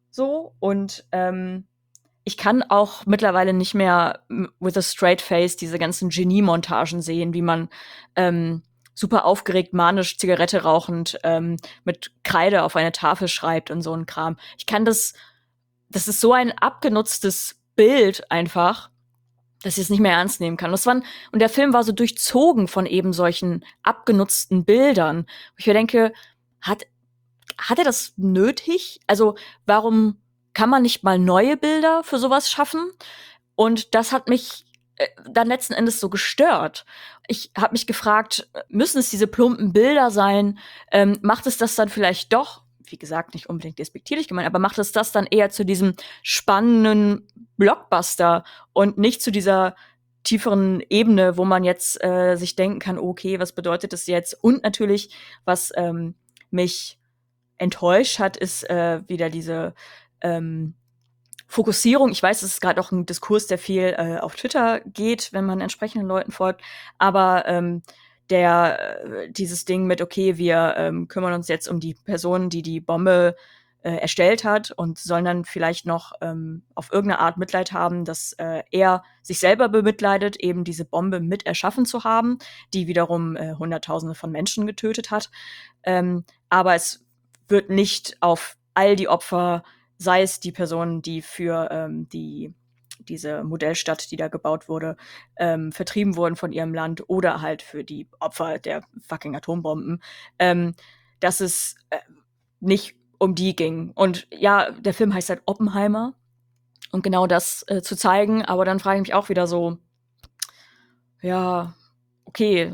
so und ähm, ich kann auch mittlerweile nicht mehr m- with a straight face diese ganzen Genie-Montagen sehen, wie man ähm, super aufgeregt, manisch, Zigarette rauchend ähm, mit Kreide auf eine Tafel schreibt und so ein Kram. Ich kann das, das ist so ein abgenutztes Bild einfach, dass ich es nicht mehr ernst nehmen kann. Das waren, und der Film war so durchzogen von eben solchen abgenutzten Bildern. Wo ich mir denke, hat, hat er das nötig? Also, warum kann man nicht mal neue Bilder für sowas schaffen? Und das hat mich äh, dann letzten Endes so gestört. Ich habe mich gefragt, müssen es diese plumpen Bilder sein? Ähm, macht es das dann vielleicht doch, wie gesagt, nicht unbedingt despektierlich gemeint, aber macht es das dann eher zu diesem spannenden Blockbuster und nicht zu dieser tieferen Ebene, wo man jetzt äh, sich denken kann, okay, was bedeutet das jetzt? Und natürlich, was ähm, mich enttäuscht hat, ist äh, wieder diese ähm, Fokussierung. Ich weiß, es ist gerade auch ein Diskurs, der viel äh, auf Twitter geht, wenn man entsprechenden Leuten folgt. Aber ähm, der äh, dieses Ding mit, okay, wir ähm, kümmern uns jetzt um die Person, die die Bombe äh, erstellt hat und sollen dann vielleicht noch ähm, auf irgendeine Art Mitleid haben, dass äh, er sich selber bemitleidet, eben diese Bombe mit erschaffen zu haben, die wiederum äh, Hunderttausende von Menschen getötet hat. Ähm, aber es wird nicht auf all die Opfer, sei es die Personen, die für ähm, die diese Modellstadt, die da gebaut wurde, ähm, vertrieben wurden von ihrem Land oder halt für die Opfer der fucking Atombomben, ähm, dass es äh, nicht um die ging. Und ja, der Film heißt halt Oppenheimer, um genau das äh, zu zeigen, aber dann frage ich mich auch wieder so, ja, okay,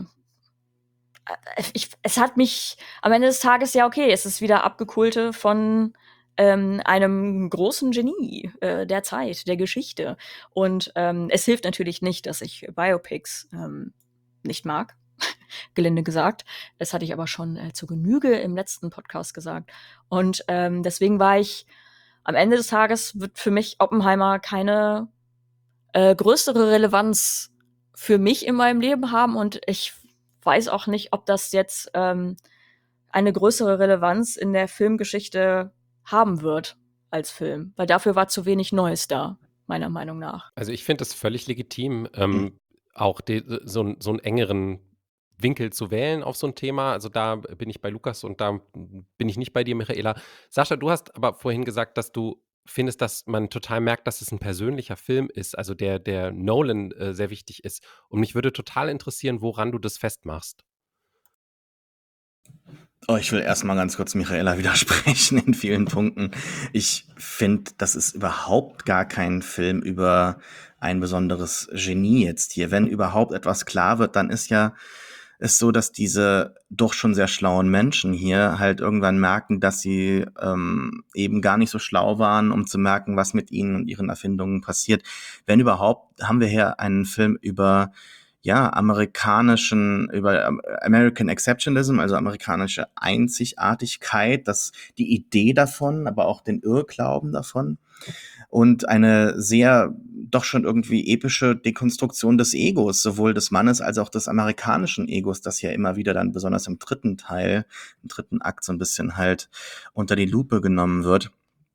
äh, ich, es hat mich am Ende des Tages, ja, okay, es ist wieder Abgekulte von ähm, einem großen Genie äh, der Zeit, der Geschichte. Und ähm, es hilft natürlich nicht, dass ich Biopics ähm, nicht mag, gelinde gesagt. Das hatte ich aber schon äh, zur Genüge im letzten Podcast gesagt. Und ähm, deswegen war ich, am Ende des Tages wird für mich Oppenheimer keine äh, größere Relevanz für mich in meinem Leben haben und ich weiß auch nicht, ob das jetzt ähm, eine größere Relevanz in der Filmgeschichte haben wird als Film, weil dafür war zu wenig Neues da, meiner Meinung nach. Also ich finde es völlig legitim, ähm, auch de, so, n- so einen engeren Winkel zu wählen auf so ein Thema. Also da bin ich bei Lukas und da bin ich nicht bei dir, Michaela. Sascha, du hast aber vorhin gesagt, dass du findest, dass man total merkt, dass es ein persönlicher Film ist, also der, der Nolan äh, sehr wichtig ist. Und mich würde total interessieren, woran du das festmachst. Oh, ich will erst mal ganz kurz Michaela widersprechen in vielen Punkten. Ich finde, das ist überhaupt gar kein Film über ein besonderes Genie jetzt hier. Wenn überhaupt etwas klar wird, dann ist ja es so, dass diese doch schon sehr schlauen Menschen hier halt irgendwann merken, dass sie ähm, eben gar nicht so schlau waren, um zu merken, was mit ihnen und ihren Erfindungen passiert. Wenn überhaupt, haben wir hier einen Film über ja, amerikanischen, über ähm, American Exceptionalism, also amerikanische Einzigartigkeit, das, die Idee davon, aber auch den Irrglauben davon. und eine sehr doch schon irgendwie epische Dekonstruktion des Egos, sowohl des Mannes als auch des amerikanischen Egos, das ja immer wieder dann besonders im dritten Teil, im dritten Akt so ein bisschen halt unter die Lupe genommen wird.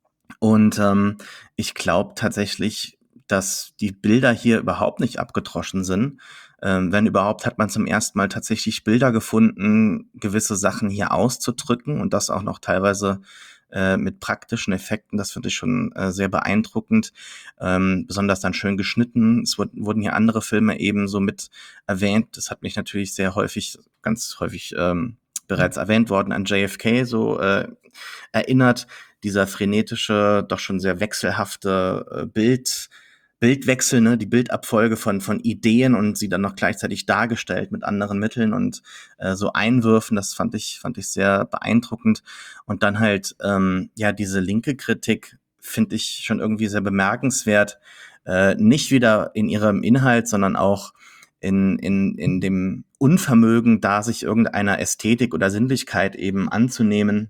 Und ähm, ich glaube tatsächlich, dass die Bilder hier überhaupt nicht abgedroschen sind. Ähm, wenn überhaupt, hat man zum ersten Mal tatsächlich Bilder gefunden, gewisse Sachen hier auszudrücken und das auch noch teilweise äh, mit praktischen Effekten. Das finde ich schon äh, sehr beeindruckend. Ähm, besonders dann schön geschnitten. Es wurd, wurden hier andere Filme ebenso mit erwähnt. Das hat mich natürlich sehr häufig, ganz häufig ähm, bereits erwähnt worden, an J F K so äh, erinnert. Dieser frenetische, doch schon sehr wechselhafte äh, Bild, Bildwechsel, ne, die Bildabfolge von von Ideen und sie dann noch gleichzeitig dargestellt mit anderen Mitteln und äh, so Einwürfen, das fand ich fand ich sehr beeindruckend. Und dann halt ähm, ja diese linke Kritik finde ich schon irgendwie sehr bemerkenswert, äh, nicht wieder in ihrem Inhalt, sondern auch in in in dem Unvermögen, da sich irgendeiner Ästhetik oder Sinnlichkeit eben anzunehmen.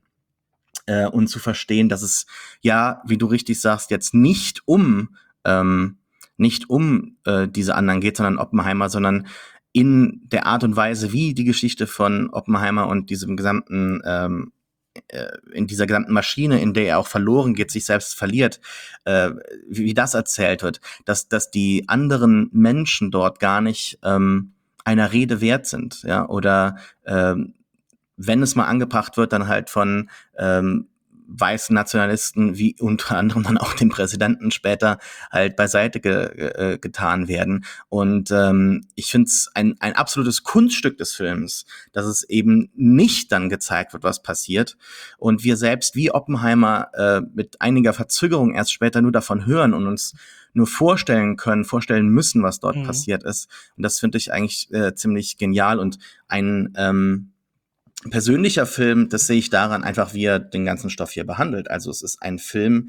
Äh, und zu verstehen, dass es ja, wie du richtig sagst, jetzt nicht um ähm, nicht um äh, diese anderen geht, sondern Oppenheimer, sondern in der Art und Weise, wie die Geschichte von Oppenheimer und diesem gesamten ähm, äh, in dieser gesamten Maschine, in der er auch verloren geht, sich selbst verliert, äh, wie, wie das erzählt wird, dass dass die anderen Menschen dort gar nicht ähm, einer Rede wert sind, ja, oder ähm, wenn es mal angebracht wird, dann halt von ähm, weißen Nationalisten, wie unter anderem dann auch dem Präsidenten später halt beiseite ge äh, getan werden. Und ähm, ich finde es ein, ein absolutes Kunststück des Films, dass es eben nicht dann gezeigt wird, was passiert. Und wir selbst wie Oppenheimer äh, mit einiger Verzögerung erst später nur davon hören und uns nur vorstellen können, vorstellen müssen, was dort Mhm. passiert ist. Und das finde ich eigentlich äh, ziemlich genial und ein ähm, persönlicher Film, das sehe ich daran einfach, wie er den ganzen Stoff hier behandelt. Also es ist ein Film,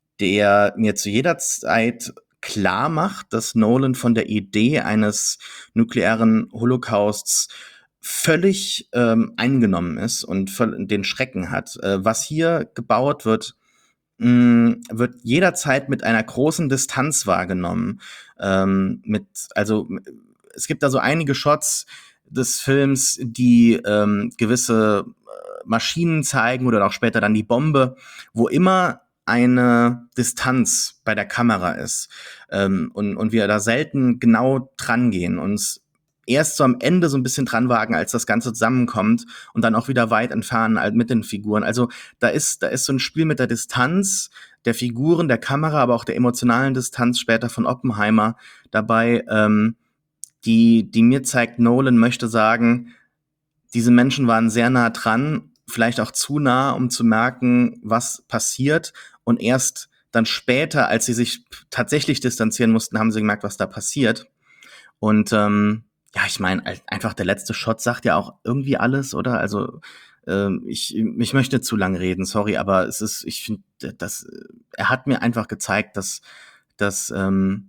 der mir zu jeder Zeit klar macht, dass Nolan von der Idee eines nuklearen Holocausts völlig ähm, eingenommen ist und voll den Schrecken hat. Äh, was hier gebaut wird, mh, wird jederzeit mit einer großen Distanz wahrgenommen. Ähm, mit, also es gibt da so einige Shots des Films, die ähm, gewisse äh, Maschinen zeigen oder auch später dann die Bombe, wo immer eine Distanz bei der Kamera ist ähm, und, und wir da selten genau dran gehen, uns erst so am Ende so ein bisschen dran wagen, als das Ganze zusammenkommt und dann auch wieder weit entfernen halt mit den Figuren. Also da ist da ist so ein Spiel mit der Distanz der Figuren, der Kamera, aber auch der emotionalen Distanz später von Oppenheimer dabei, ähm, die, die mir zeigt, Nolan möchte sagen, diese Menschen waren sehr nah dran, vielleicht auch zu nah, um zu merken, was passiert. Und erst dann später, als sie sich tatsächlich distanzieren mussten, haben sie gemerkt, was da passiert. Und ähm, ja, ich meine, einfach der letzte Shot sagt ja auch irgendwie alles, oder? Also ähm, ich, ich möchte nicht zu lange reden, sorry, aber es ist, ich finde, das, er hat mir einfach gezeigt, dass, dass ähm,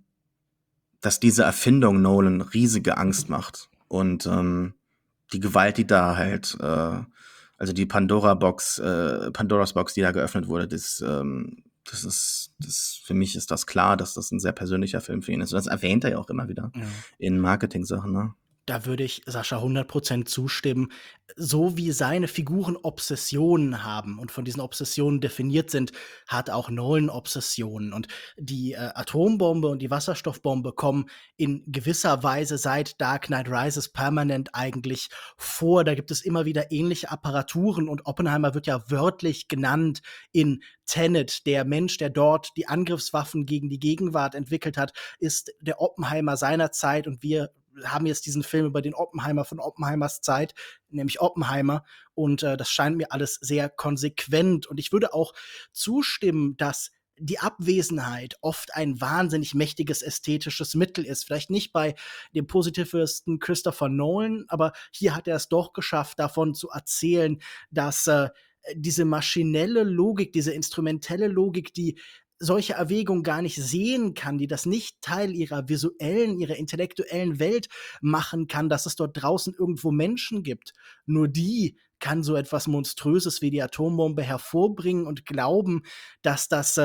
dass diese Erfindung Nolan riesige Angst macht. Und ähm, die Gewalt, die da halt, äh, also die Pandora-Box, äh, Pandoras Box, die da geöffnet wurde, das, ähm, das ist, das, für mich ist das klar, dass das ein sehr persönlicher Film für ihn ist. Und das erwähnt er ja auch immer wieder Ja. in Marketing-Sachen, ne? Da würde ich Sascha hundert Prozent zustimmen. So wie seine Figuren Obsessionen haben und von diesen Obsessionen definiert sind, hat auch Nolan Obsessionen. Und die äh, Atombombe und die Wasserstoffbombe kommen in gewisser Weise seit Dark Knight Rises permanent eigentlich vor. Da gibt es immer wieder ähnliche Apparaturen und Oppenheimer wird ja wörtlich genannt in Tenet. Der Mensch, der dort die Angriffswaffen gegen die Gegenwart entwickelt hat, ist der Oppenheimer seiner Zeit und wir haben jetzt diesen Film über den Oppenheimer von Oppenheimers Zeit, nämlich Oppenheimer. Und äh, das scheint mir alles sehr konsequent. Und ich würde auch zustimmen, dass die Abwesenheit oft ein wahnsinnig mächtiges ästhetisches Mittel ist. Vielleicht nicht bei dem positivsten Christopher Nolan, aber hier hat er es doch geschafft, davon zu erzählen, dass äh, diese maschinelle Logik, diese instrumentelle Logik, die solche Erwägungen gar nicht sehen kann, die das nicht Teil ihrer visuellen, ihrer intellektuellen Welt machen kann, dass es dort draußen irgendwo Menschen gibt. Nur die kann so etwas Monströses wie die Atombombe hervorbringen und glauben, dass das äh,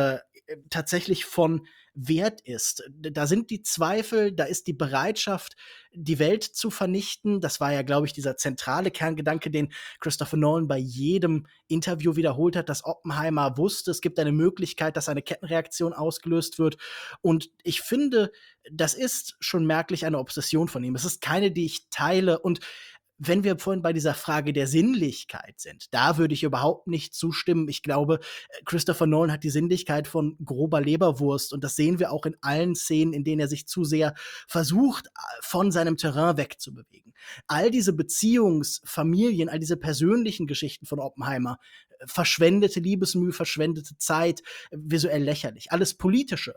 äh, tatsächlich von Wert ist. D da sind die Zweifel, da ist die Bereitschaft, die Welt zu vernichten. Das war ja, glaube ich, dieser zentrale Kerngedanke, den Christopher Nolan bei jedem Interview wiederholt hat, dass Oppenheimer wusste, es gibt eine Möglichkeit, dass eine Kettenreaktion ausgelöst wird. Und ich finde, das ist schon merklich eine Obsession von ihm. Es ist keine, die ich teile. Und wenn wir vorhin bei dieser Frage der Sinnlichkeit sind, da würde ich überhaupt nicht zustimmen. Ich glaube, äh, Christopher Nolan hat die Sinnlichkeit von grober Leberwurst und das sehen wir auch in allen Szenen, in denen er sich zu sehr versucht, äh, von seinem Terrain wegzubewegen. All diese Beziehungs-, Familien, all diese persönlichen Geschichten von Oppenheimer, äh, verschwendete Liebesmühe, verschwendete Zeit, äh, visuell lächerlich. Alles Politische,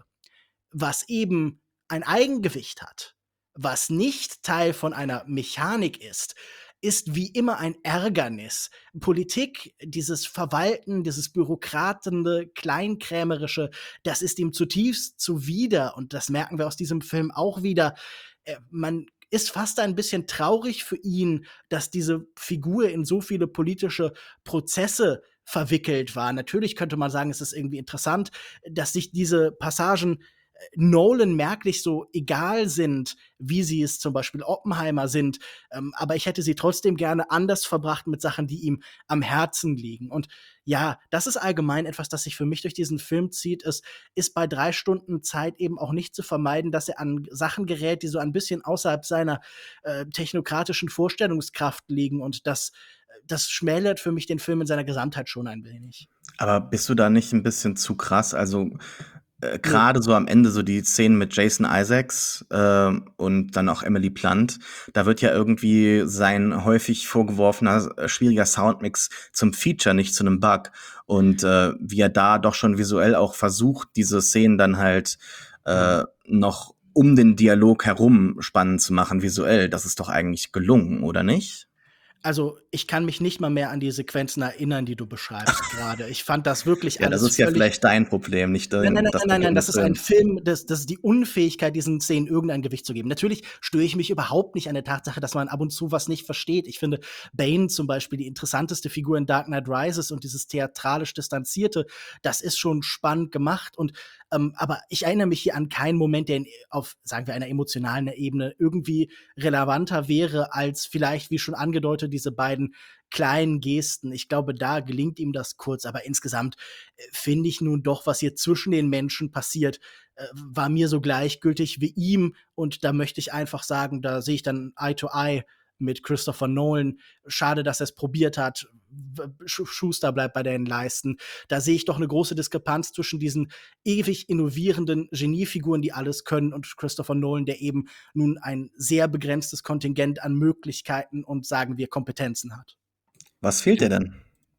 was eben ein Eigengewicht hat, was nicht Teil von einer Mechanik ist, ist wie immer ein Ärgernis. Politik, dieses Verwalten, dieses bürokratende, kleinkrämerische, das ist ihm zutiefst zuwider und das merken wir aus diesem Film auch wieder. Äh, man ist fast ein bisschen traurig für ihn, dass diese Figur in so viele politische Prozesse verwickelt war. Natürlich könnte man sagen, es ist irgendwie interessant, dass sich diese Passagen äh, Nolan merklich so egal sind, wie sie es zum Beispiel Oppenheimer sind. Ähm, aber ich hätte sie trotzdem gerne anders verbracht mit Sachen, die ihm am Herzen liegen. Und ja, das ist allgemein etwas, das sich für mich durch diesen Film zieht. Es ist bei drei Stunden Zeit eben auch nicht zu vermeiden, dass er an Sachen gerät, die so ein bisschen außerhalb seiner äh, technokratischen Vorstellungskraft liegen. Und das, das schmälert für mich den Film in seiner Gesamtheit schon ein wenig. Aber bist du da nicht ein bisschen zu krass? Also äh, Nee. gerade so am Ende, so die Szenen mit Jason Isaacs äh, und dann auch Emily Blunt, da wird ja irgendwie sein häufig vorgeworfener äh, schwieriger Soundmix zum Feature, nicht zu einem Bug. Und äh, wie er da doch schon visuell auch versucht, diese Szenen dann halt äh, noch um den Dialog herum spannend zu machen, visuell, das ist doch eigentlich gelungen, oder nicht? Also, ich kann mich nicht mal mehr an die Sequenzen erinnern, die du beschreibst gerade. Ich fand das wirklich Ja, das alles ist ja völlig vielleicht dein Problem, nicht Nein, nein, dein, nein, das nein, nein, Problem das des ist ein Films. Film, das das ist die Unfähigkeit, diesen Szenen irgendein Gewicht zu geben. Natürlich störe ich mich überhaupt nicht an der Tatsache, dass man ab und zu was nicht versteht. Ich finde Bane zum Beispiel die interessanteste Figur in Dark Knight Rises und dieses theatralisch Distanzierte, das ist schon spannend gemacht und ähm, aber ich erinnere mich hier an keinen Moment, der in, auf, sagen wir, einer emotionalen Ebene irgendwie relevanter wäre als vielleicht, wie schon angedeutet, diese beiden kleinen Gesten. Ich glaube, da gelingt ihm das kurz, aber insgesamt äh, finde ich nun doch, was hier zwischen den Menschen passiert, äh, war mir so gleichgültig wie ihm. Und da möchte ich einfach sagen, da sehe ich dann Eye to Eye mit Christopher Nolan. Schade, dass er es probiert hat. W- Sch- Schuster bleibt bei den Leisten. Da sehe ich doch eine große Diskrepanz zwischen diesen ewig innovierenden Geniefiguren, die alles können, und Christopher Nolan, der eben nun ein sehr begrenztes Kontingent an Möglichkeiten und, sagen wir, Kompetenzen hat. Was fehlt dir denn?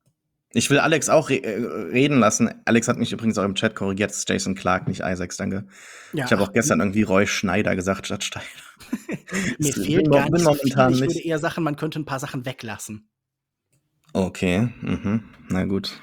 Ich will Alex auch re äh, reden lassen. Alex hat mich übrigens auch im Chat korrigiert. Es ist Jason Clark, nicht Isaacs, danke. Ja, Ich habe ach, auch gestern irgendwie Roy Schneider gesagt statt Steiner. mir Ich fehlt bin, gar bin nicht so viel. momentan Ich würde nicht. eher sagen, man könnte ein paar Sachen weglassen. Okay, mhm. Na gut.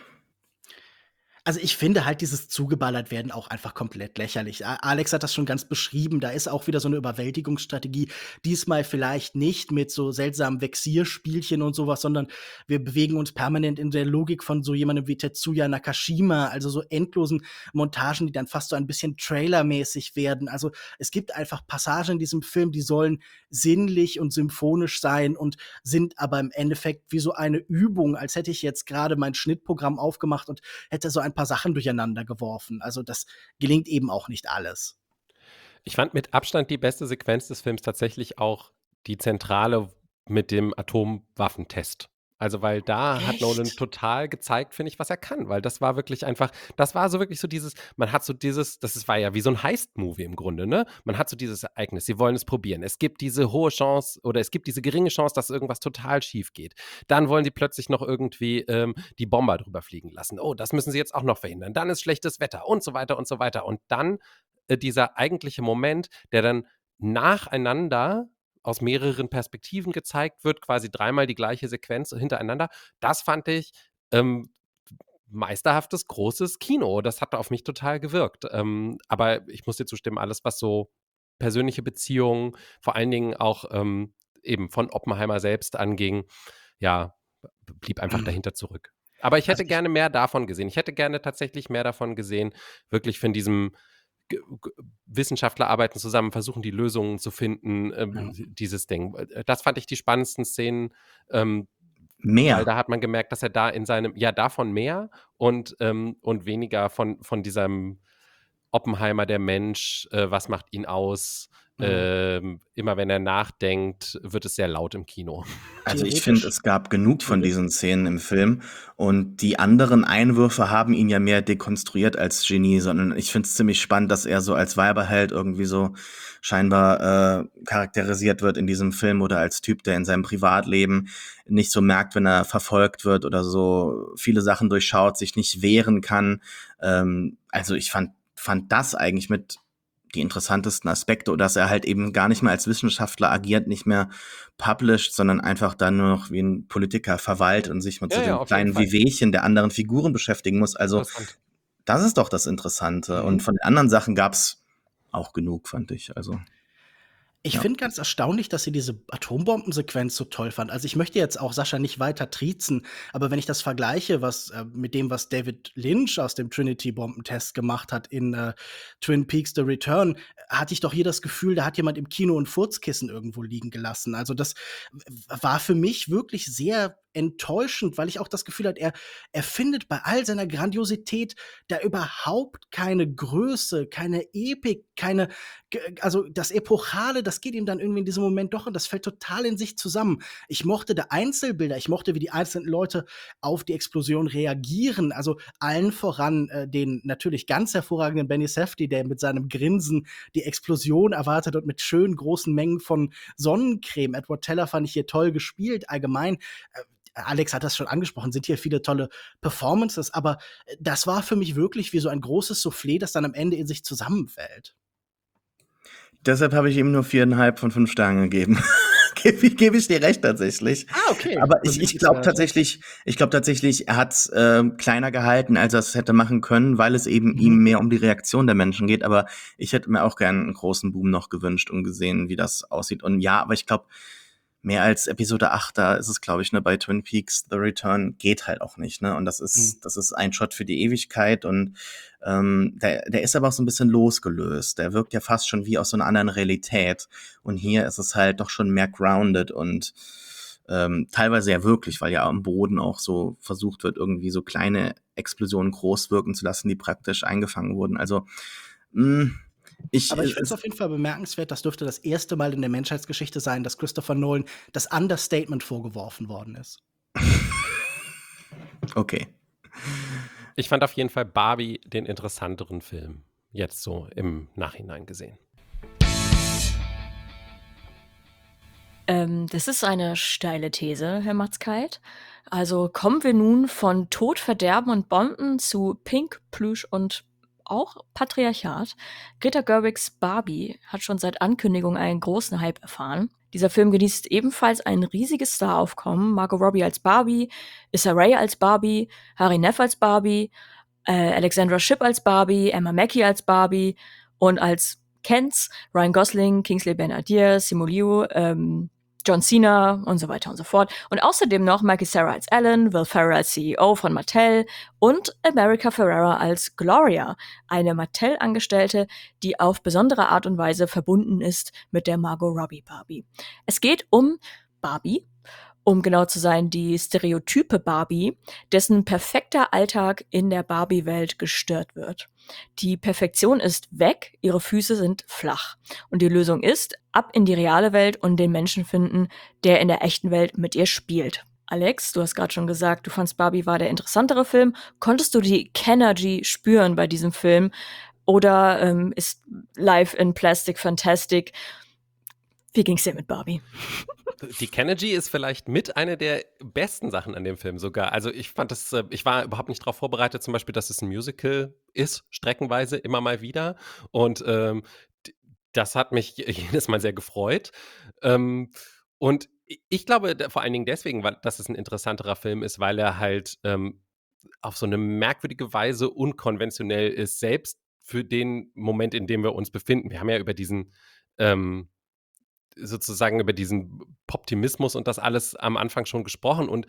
Also, ich finde halt dieses zugeballert werden auch einfach komplett lächerlich. A Alex hat das schon ganz beschrieben, da ist auch wieder so eine Überwältigungsstrategie. Diesmal vielleicht nicht mit so seltsamen Vexierspielchen und sowas, sondern wir bewegen uns permanent in der Logik von so jemandem wie Tetsuya Nakashima, also so endlosen Montagen, die dann fast so ein bisschen trailermäßig werden. Also, es gibt einfach Passagen in diesem Film, die sollen sinnlich und symphonisch sein und sind aber im Endeffekt wie so eine Übung, als hätte ich jetzt gerade mein Schnittprogramm aufgemacht und hätte so ein paar Sachen durcheinander geworfen. Also, das gelingt eben auch nicht alles. Ich fand mit Abstand die beste Sequenz des Films tatsächlich auch die Zentrale mit dem Atomwaffentest. Also, weil da hat Nolan Echt? total gezeigt, finde ich, was er kann, weil das war wirklich einfach das war so wirklich so dieses man hat so dieses das ist war ja wie so ein Heist-Movie im Grunde, ne? Man hat so dieses Ereignis, sie wollen es probieren. Es gibt diese hohe Chance oder es gibt diese geringe Chance, dass irgendwas total schief geht. Dann wollen sie plötzlich noch irgendwie, ähm, die Bomber drüber fliegen lassen. Oh, das müssen sie jetzt auch noch verhindern. Dann ist schlechtes Wetter und so weiter und so weiter. Und dann, äh, dieser eigentliche Moment, der dann nacheinander aus mehreren Perspektiven gezeigt wird, quasi dreimal die gleiche Sequenz hintereinander. Das fand ich, ähm, meisterhaftes, großes Kino. Das hat auf mich total gewirkt. Ähm, aber ich muss dir zustimmen, alles, was so persönliche Beziehungen, vor allen Dingen auch, ähm, eben von Oppenheimer selbst anging, ja, b blieb einfach dahinter zurück. Aber ich Also, hätte ich gerne mehr davon gesehen. Ich hätte gerne tatsächlich mehr davon gesehen, wirklich von diesem G G Wissenschaftler arbeiten zusammen, versuchen die Lösungen zu finden, ja. ähm, dieses Ding. Äh, das fand ich die spannendsten Szenen, ähm, weil Mehr. da hat man gemerkt, dass er da in seinem ja, davon mehr und, ähm, und weniger von von diesem Oppenheimer, der Mensch, äh, was macht ihn aus? Mhm. Ähm, immer wenn er nachdenkt, wird es sehr laut im Kino. Also, ich finde, Theoretisch es gab genug von Entschuldige. diesen Szenen im Film und die anderen Einwürfe haben ihn ja mehr dekonstruiert als Genie, sondern ich finde es ziemlich spannend, dass er so als Weiberheld irgendwie so scheinbar, äh, charakterisiert wird in diesem Film oder als Typ, der in seinem Privatleben nicht so merkt, wenn er verfolgt wird oder so viele Sachen durchschaut, sich nicht wehren kann. Ähm, also, ich fand fand das eigentlich mit die interessantesten Aspekte, oder dass er halt eben gar nicht mehr als Wissenschaftler agiert, nicht mehr published, sondern einfach dann nur noch wie ein Politiker verwaltet und sich mit so Ja, ja, den auf jeden kleinen Fall. Wehwehchen der anderen Figuren beschäftigen muss. Also, Interessant. das ist doch das Interessante. Und Mhm. von den anderen Sachen gab's auch genug, fand ich. Also, Ich ja. finde ganz erstaunlich, dass sie diese Atombombensequenz so toll fand. Also, ich möchte jetzt auch Sascha nicht weiter triezen, aber wenn ich das vergleiche, was äh, mit dem, was David Lynch aus dem Trinity-Bombentest gemacht hat in äh, Twin Peaks: The Return, äh, hatte ich doch hier das Gefühl, da hat jemand im Kino ein Furzkissen irgendwo liegen gelassen. Also, das w war für mich wirklich sehr enttäuschend, weil ich auch das Gefühl hatte, er er findet bei all seiner Grandiosität da überhaupt keine Größe, keine Epik, keine G also, das Epochale, das geht ihm dann irgendwie in diesem Moment doch und das fällt total in sich zusammen. Ich mochte da Einzelbilder, ich mochte, wie die einzelnen Leute auf die Explosion reagieren. Also, allen voran, äh, den natürlich ganz hervorragenden Benny Safdie, der mit seinem Grinsen die Explosion erwartet und mit schönen großen Mengen von Sonnencreme. Edward Teller fand ich hier toll gespielt. Allgemein, äh, Alex hat das schon angesprochen, sind hier viele tolle Performances, aber, äh, das war für mich wirklich wie so ein großes Soufflé, das dann am Ende in sich zusammenfällt. Deshalb habe ich ihm nur viereinhalb von fünf Sternen gegeben. Gebe ich gebe ich dir recht tatsächlich. Ah, okay. Aber ich ich glaube Bemerkenswert. tatsächlich ich glaube tatsächlich, er hat's, ähm, kleiner gehalten, als er's hätte machen können, weil es eben ihm Mhm. mehr um die Reaktion der Menschen geht. Aber ich hätte mir auch gern 'n großen Boom noch gewünscht und gesehen, wie das aussieht. Und ja, aber ich glaube, mehr als Episode acht, da ist es, glaube ich, ne, bei Twin Peaks: The Return geht halt auch nicht, ne? Und das Mhm. ist das ist ein Shot für die Ewigkeit und, ähm, der der ist aber auch so ein bisschen losgelöst. Der wirkt ja fast schon wie aus so einer anderen Realität. Und hier ist es halt doch schon mehr grounded und, ähm, teilweise ja wirklich, weil ja am Boden auch so versucht wird, irgendwie so kleine Explosionen groß wirken zu lassen, die praktisch eingefangen wurden. Also, hm, ich Aber ich es finde es auf jeden Fall bemerkenswert, das dürfte das erste Mal in der Menschheitsgeschichte sein, dass Christopher Nolan das Understatement vorgeworfen worden ist. okay. Ich fand auf jeden Fall Barbie den interessanteren Film, jetzt so im Nachhinein gesehen. Ähm, das ist eine steile These, Herr Matzkeit. Also kommen wir nun von Tod, Verderben und Bomben zu Pink, Plüsch und auch Patriarchat. Greta Gerwigs Barbie hat schon seit Ankündigung einen großen Hype erfahren. Dieser Film genießt ebenfalls ein riesiges Staraufkommen. Margot Robbie als Barbie, Issa Rae als Barbie, Hari Neff als Barbie, äh, Alexandra Shipp als Barbie, Emma Mackey als Barbie und als Kens Ryan Gosling, Kingsley Ben-Adir, Simu Liu, ähm, John Cena und so weiter und so fort. Und außerdem noch Michael Cera als Alan, Will Ferrell als C E O von Mattel und America Ferrera als Gloria, eine Mattel-Angestellte, die auf besondere Art und Weise verbunden ist mit der Margot Robbie Barbie. Es geht um Barbie, um genau zu sein, die stereotype Barbie, dessen perfekter Alltag in der Barbie-Welt gestört wird. Die Perfektion ist weg, ihre Füße sind flach. Und die Lösung ist, ab in die reale Welt und den Menschen finden, der in der echten Welt mit ihr spielt. Alex, du hast gerade schon gesagt, du fandst Barbie war der interessantere Film. Konntest du die Kenergy spüren bei diesem Film? Oder ähm, ist Life in Plastic Fantastic? Wie ging's dir mit Barbie? Die Kenergy ist vielleicht mit einer der besten Sachen an dem Film sogar. Also ich fand das, äh, ich war überhaupt nicht darauf vorbereitet, zum Beispiel, dass es ein Musical ist, streckenweise immer mal wieder. Und ähm, d- das hat mich jedes Mal sehr gefreut. Ähm, und i- ich glaube da- vor allen Dingen deswegen, weil, dass es ein interessanterer Film ist, weil er halt ähm, auf so eine merkwürdige Weise unkonventionell ist, selbst für den Moment, in dem wir uns befinden. Wir haben ja über diesen ähm, sozusagen über diesen Poptimismus und das alles am Anfang schon gesprochen und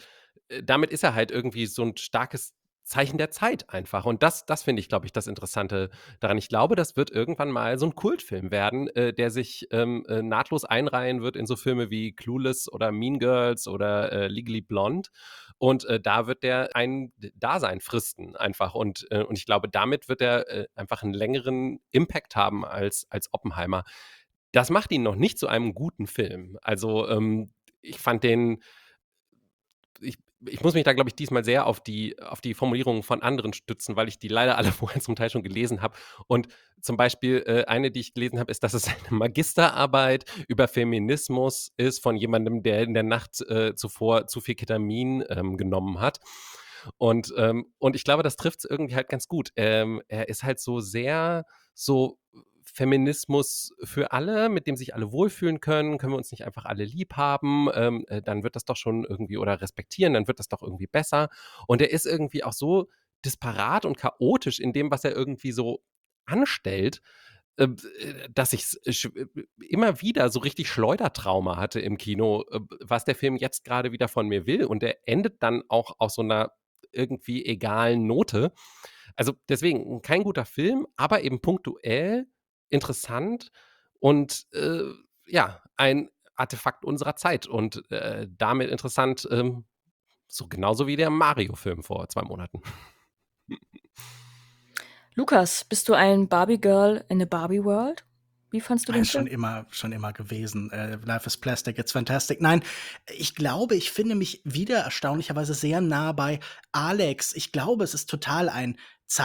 äh, damit ist er halt irgendwie so 'n starkes Zeichen der Zeit einfach. Und das das finde ich, glaube ich, das Interessante daran. Ich glaube, das wird irgendwann mal so 'n Kultfilm werden, äh, der sich, ähm, äh, nahtlos einreihen wird in so Filme wie Clueless oder Mean Girls oder, äh, Legally Blonde. Und, äh, da wird der ein D Dasein fristen einfach. Und, äh und ich glaube, damit wird er, äh, einfach 'n längeren Impact haben als als Oppenheimer. Das macht ihn noch nicht zu einem guten Film. Also, ähm, ich fand den ich ich muss mich da, glaube ich, diesmal sehr auf die auf die Formulierungen von anderen stützen, weil ich die leider alle vorher zum Teil schon gelesen habe. Und zum Beispiel, äh, eine, die ich gelesen habe, ist, dass es eine Magisterarbeit über Feminismus ist von jemandem, der in der Nacht, äh, zuvor zu viel Ketamin, ähm, genommen hat. Und, ähm und ich glaube, das trifft's irgendwie halt ganz gut. Ähm, er ist halt so sehr so Feminismus für alle, mit dem sich alle wohlfühlen können. Können wir uns nicht einfach alle lieb haben? Ähm, äh, dann wird das doch schon irgendwie oder respektieren, dann wird das doch irgendwie besser. Und er ist irgendwie auch so disparat und chaotisch in dem, was er irgendwie so anstellt, äh, äh, dass ich's sch äh, immer wieder so richtig Schleudertrauma hatte im Kino, äh, was der Film jetzt gerade wieder von mir will. Und der endet dann auch auf so einer irgendwie egalen Note. Also, deswegen kein guter Film, aber eben punktuell interessant und, äh, ja, ein Artefakt unserer Zeit und, äh, damit interessant, ähm, so genauso wie der Mario-Film vor zwei Monaten. Lukas, bist du ein Barbie-Girl in a Barbie-World? Wie fandst du Ah, den ist schon Film? immer schon immer gewesen. Äh, Life is Plastic, it's fantastic. Nein, ich glaube, ich finde mich wieder erstaunlicherweise sehr nah bei Alex. Ich glaube, es ist total ein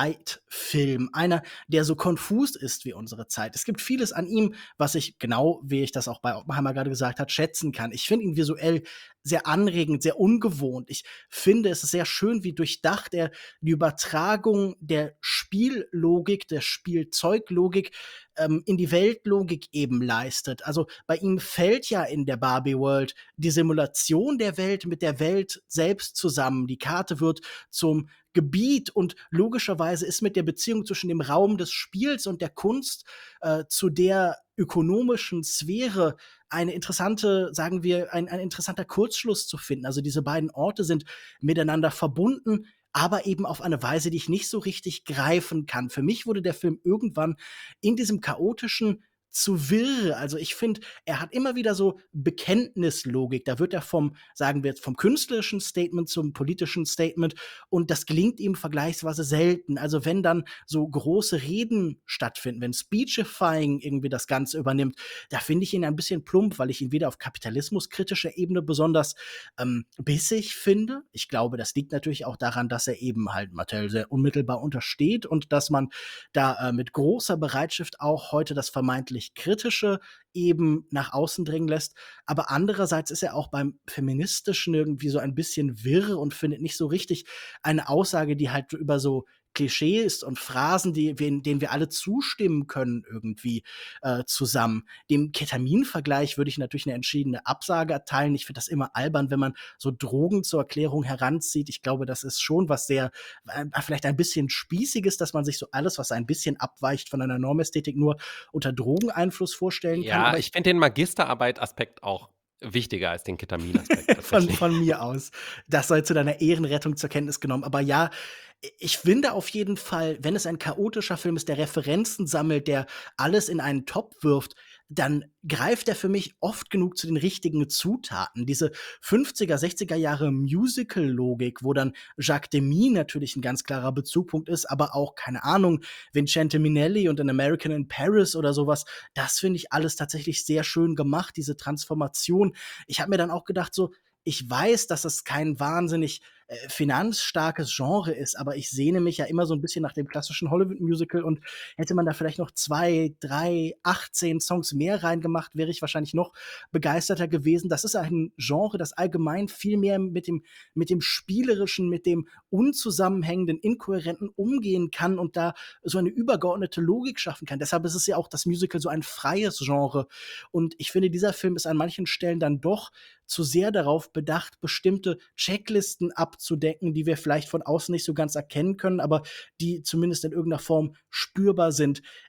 Zeitfilm, einer, der so konfus ist wie unsere Zeit. Es gibt vieles an ihm, was ich genau, wie ich das auch bei Oppenheimer gerade gesagt hat, schätzen kann. Ich finde ihn visuell sehr anregend, sehr ungewohnt. Ich finde, es ist sehr schön, wie durchdacht er die Übertragung der Spiellogik, der Spielzeuglogik ähm, in die Weltlogik eben leistet. Also bei ihm fällt ja in der Barbie World die Simulation der Welt mit der Welt selbst zusammen. Die Karte wird zum Gebiet und logischerweise ist mit der Beziehung zwischen dem Raum des Spiels und der Kunst äh, zu der ökonomischen Sphäre eine interessante, sagen wir, ein, ein interessanter Kurzschluss zu finden. Also diese beiden Orte sind miteinander verbunden, aber eben auf eine Weise, die ich nicht so richtig greifen kann. Für mich wurde der Film irgendwann in diesem chaotischen zu wirr. Also ich finde, er hat immer wieder so Bekenntnislogik. Da wird er vom, sagen wir jetzt, vom künstlerischen Statement zum politischen Statement und das gelingt ihm vergleichsweise selten. Also wenn dann so große Reden stattfinden, wenn Speechifying irgendwie das Ganze übernimmt, da finde ich ihn ein bisschen plump, weil ich ihn weder auf kapitalismuskritischer Ebene besonders ähm, bissig finde. Ich glaube, das liegt natürlich auch daran, dass er eben halt Mattel sehr unmittelbar untersteht und dass man da äh, mit großer Bereitschaft auch heute das vermeintlich Kritische eben nach außen dringen lässt. Aber andererseits ist er auch beim Feministischen irgendwie so ein bisschen wirr und findet nicht so richtig eine Aussage, die halt über so Klischees und Phrasen, die wir, denen wir alle zustimmen können, irgendwie äh, zusammen. Dem Ketamin-Vergleich würde ich natürlich eine entschiedene Absage erteilen. Ich finde das immer albern, wenn man so Drogen zur Erklärung heranzieht. Ich glaube, das ist schon was sehr, äh, vielleicht ein bisschen Spießiges, dass man sich so alles, was ein bisschen abweicht von einer Normästhetik, nur unter Drogeneinfluss vorstellen kann. Ja, Aber ich finde den Magisterarbeit-Aspekt auch wichtiger als den Ketamin-Aspekt von, tatsächlich. von mir aus. Das sei zu deiner Ehrenrettung zur Kenntnis genommen. Aber ja, ich finde auf jeden Fall, wenn es ein chaotischer Film ist, der Referenzen sammelt, der alles in einen Topf wirft, dann greift er für mich oft genug zu den richtigen Zutaten. Diese fünfziger, sechziger Jahre Musical-Logik, wo dann Jacques Demy natürlich ein ganz klarer Bezugpunkt ist, aber auch, keine Ahnung, Vincente Minnelli und An American in Paris oder sowas, das finde ich alles tatsächlich sehr schön gemacht, diese Transformation. Ich habe mir dann auch gedacht, so, ich weiß, dass es kein wahnsinnig äh, finanzstarkes Genre ist, aber ich sehne mich ja immer so ein bisschen nach dem klassischen Hollywood-Musical und hätte man da vielleicht noch zwei, drei, achtzehn Songs mehr reingemacht, wäre ich wahrscheinlich noch begeisterter gewesen. Das ist ein Genre, das allgemein viel mehr mit dem, mit dem Spielerischen, mit dem unzusammenhängenden, inkohärenten umgehen kann und da so eine übergeordnete Logik schaffen kann. Deshalb ist es ja auch das Musical so ein freies Genre. Und ich finde, dieser Film ist an manchen Stellen dann doch zu sehr darauf bedacht, bestimmte Checklisten abzudecken, die wir vielleicht von außen nicht so ganz erkennen können, aber die zumindest in irgendeiner Form spürbar sind.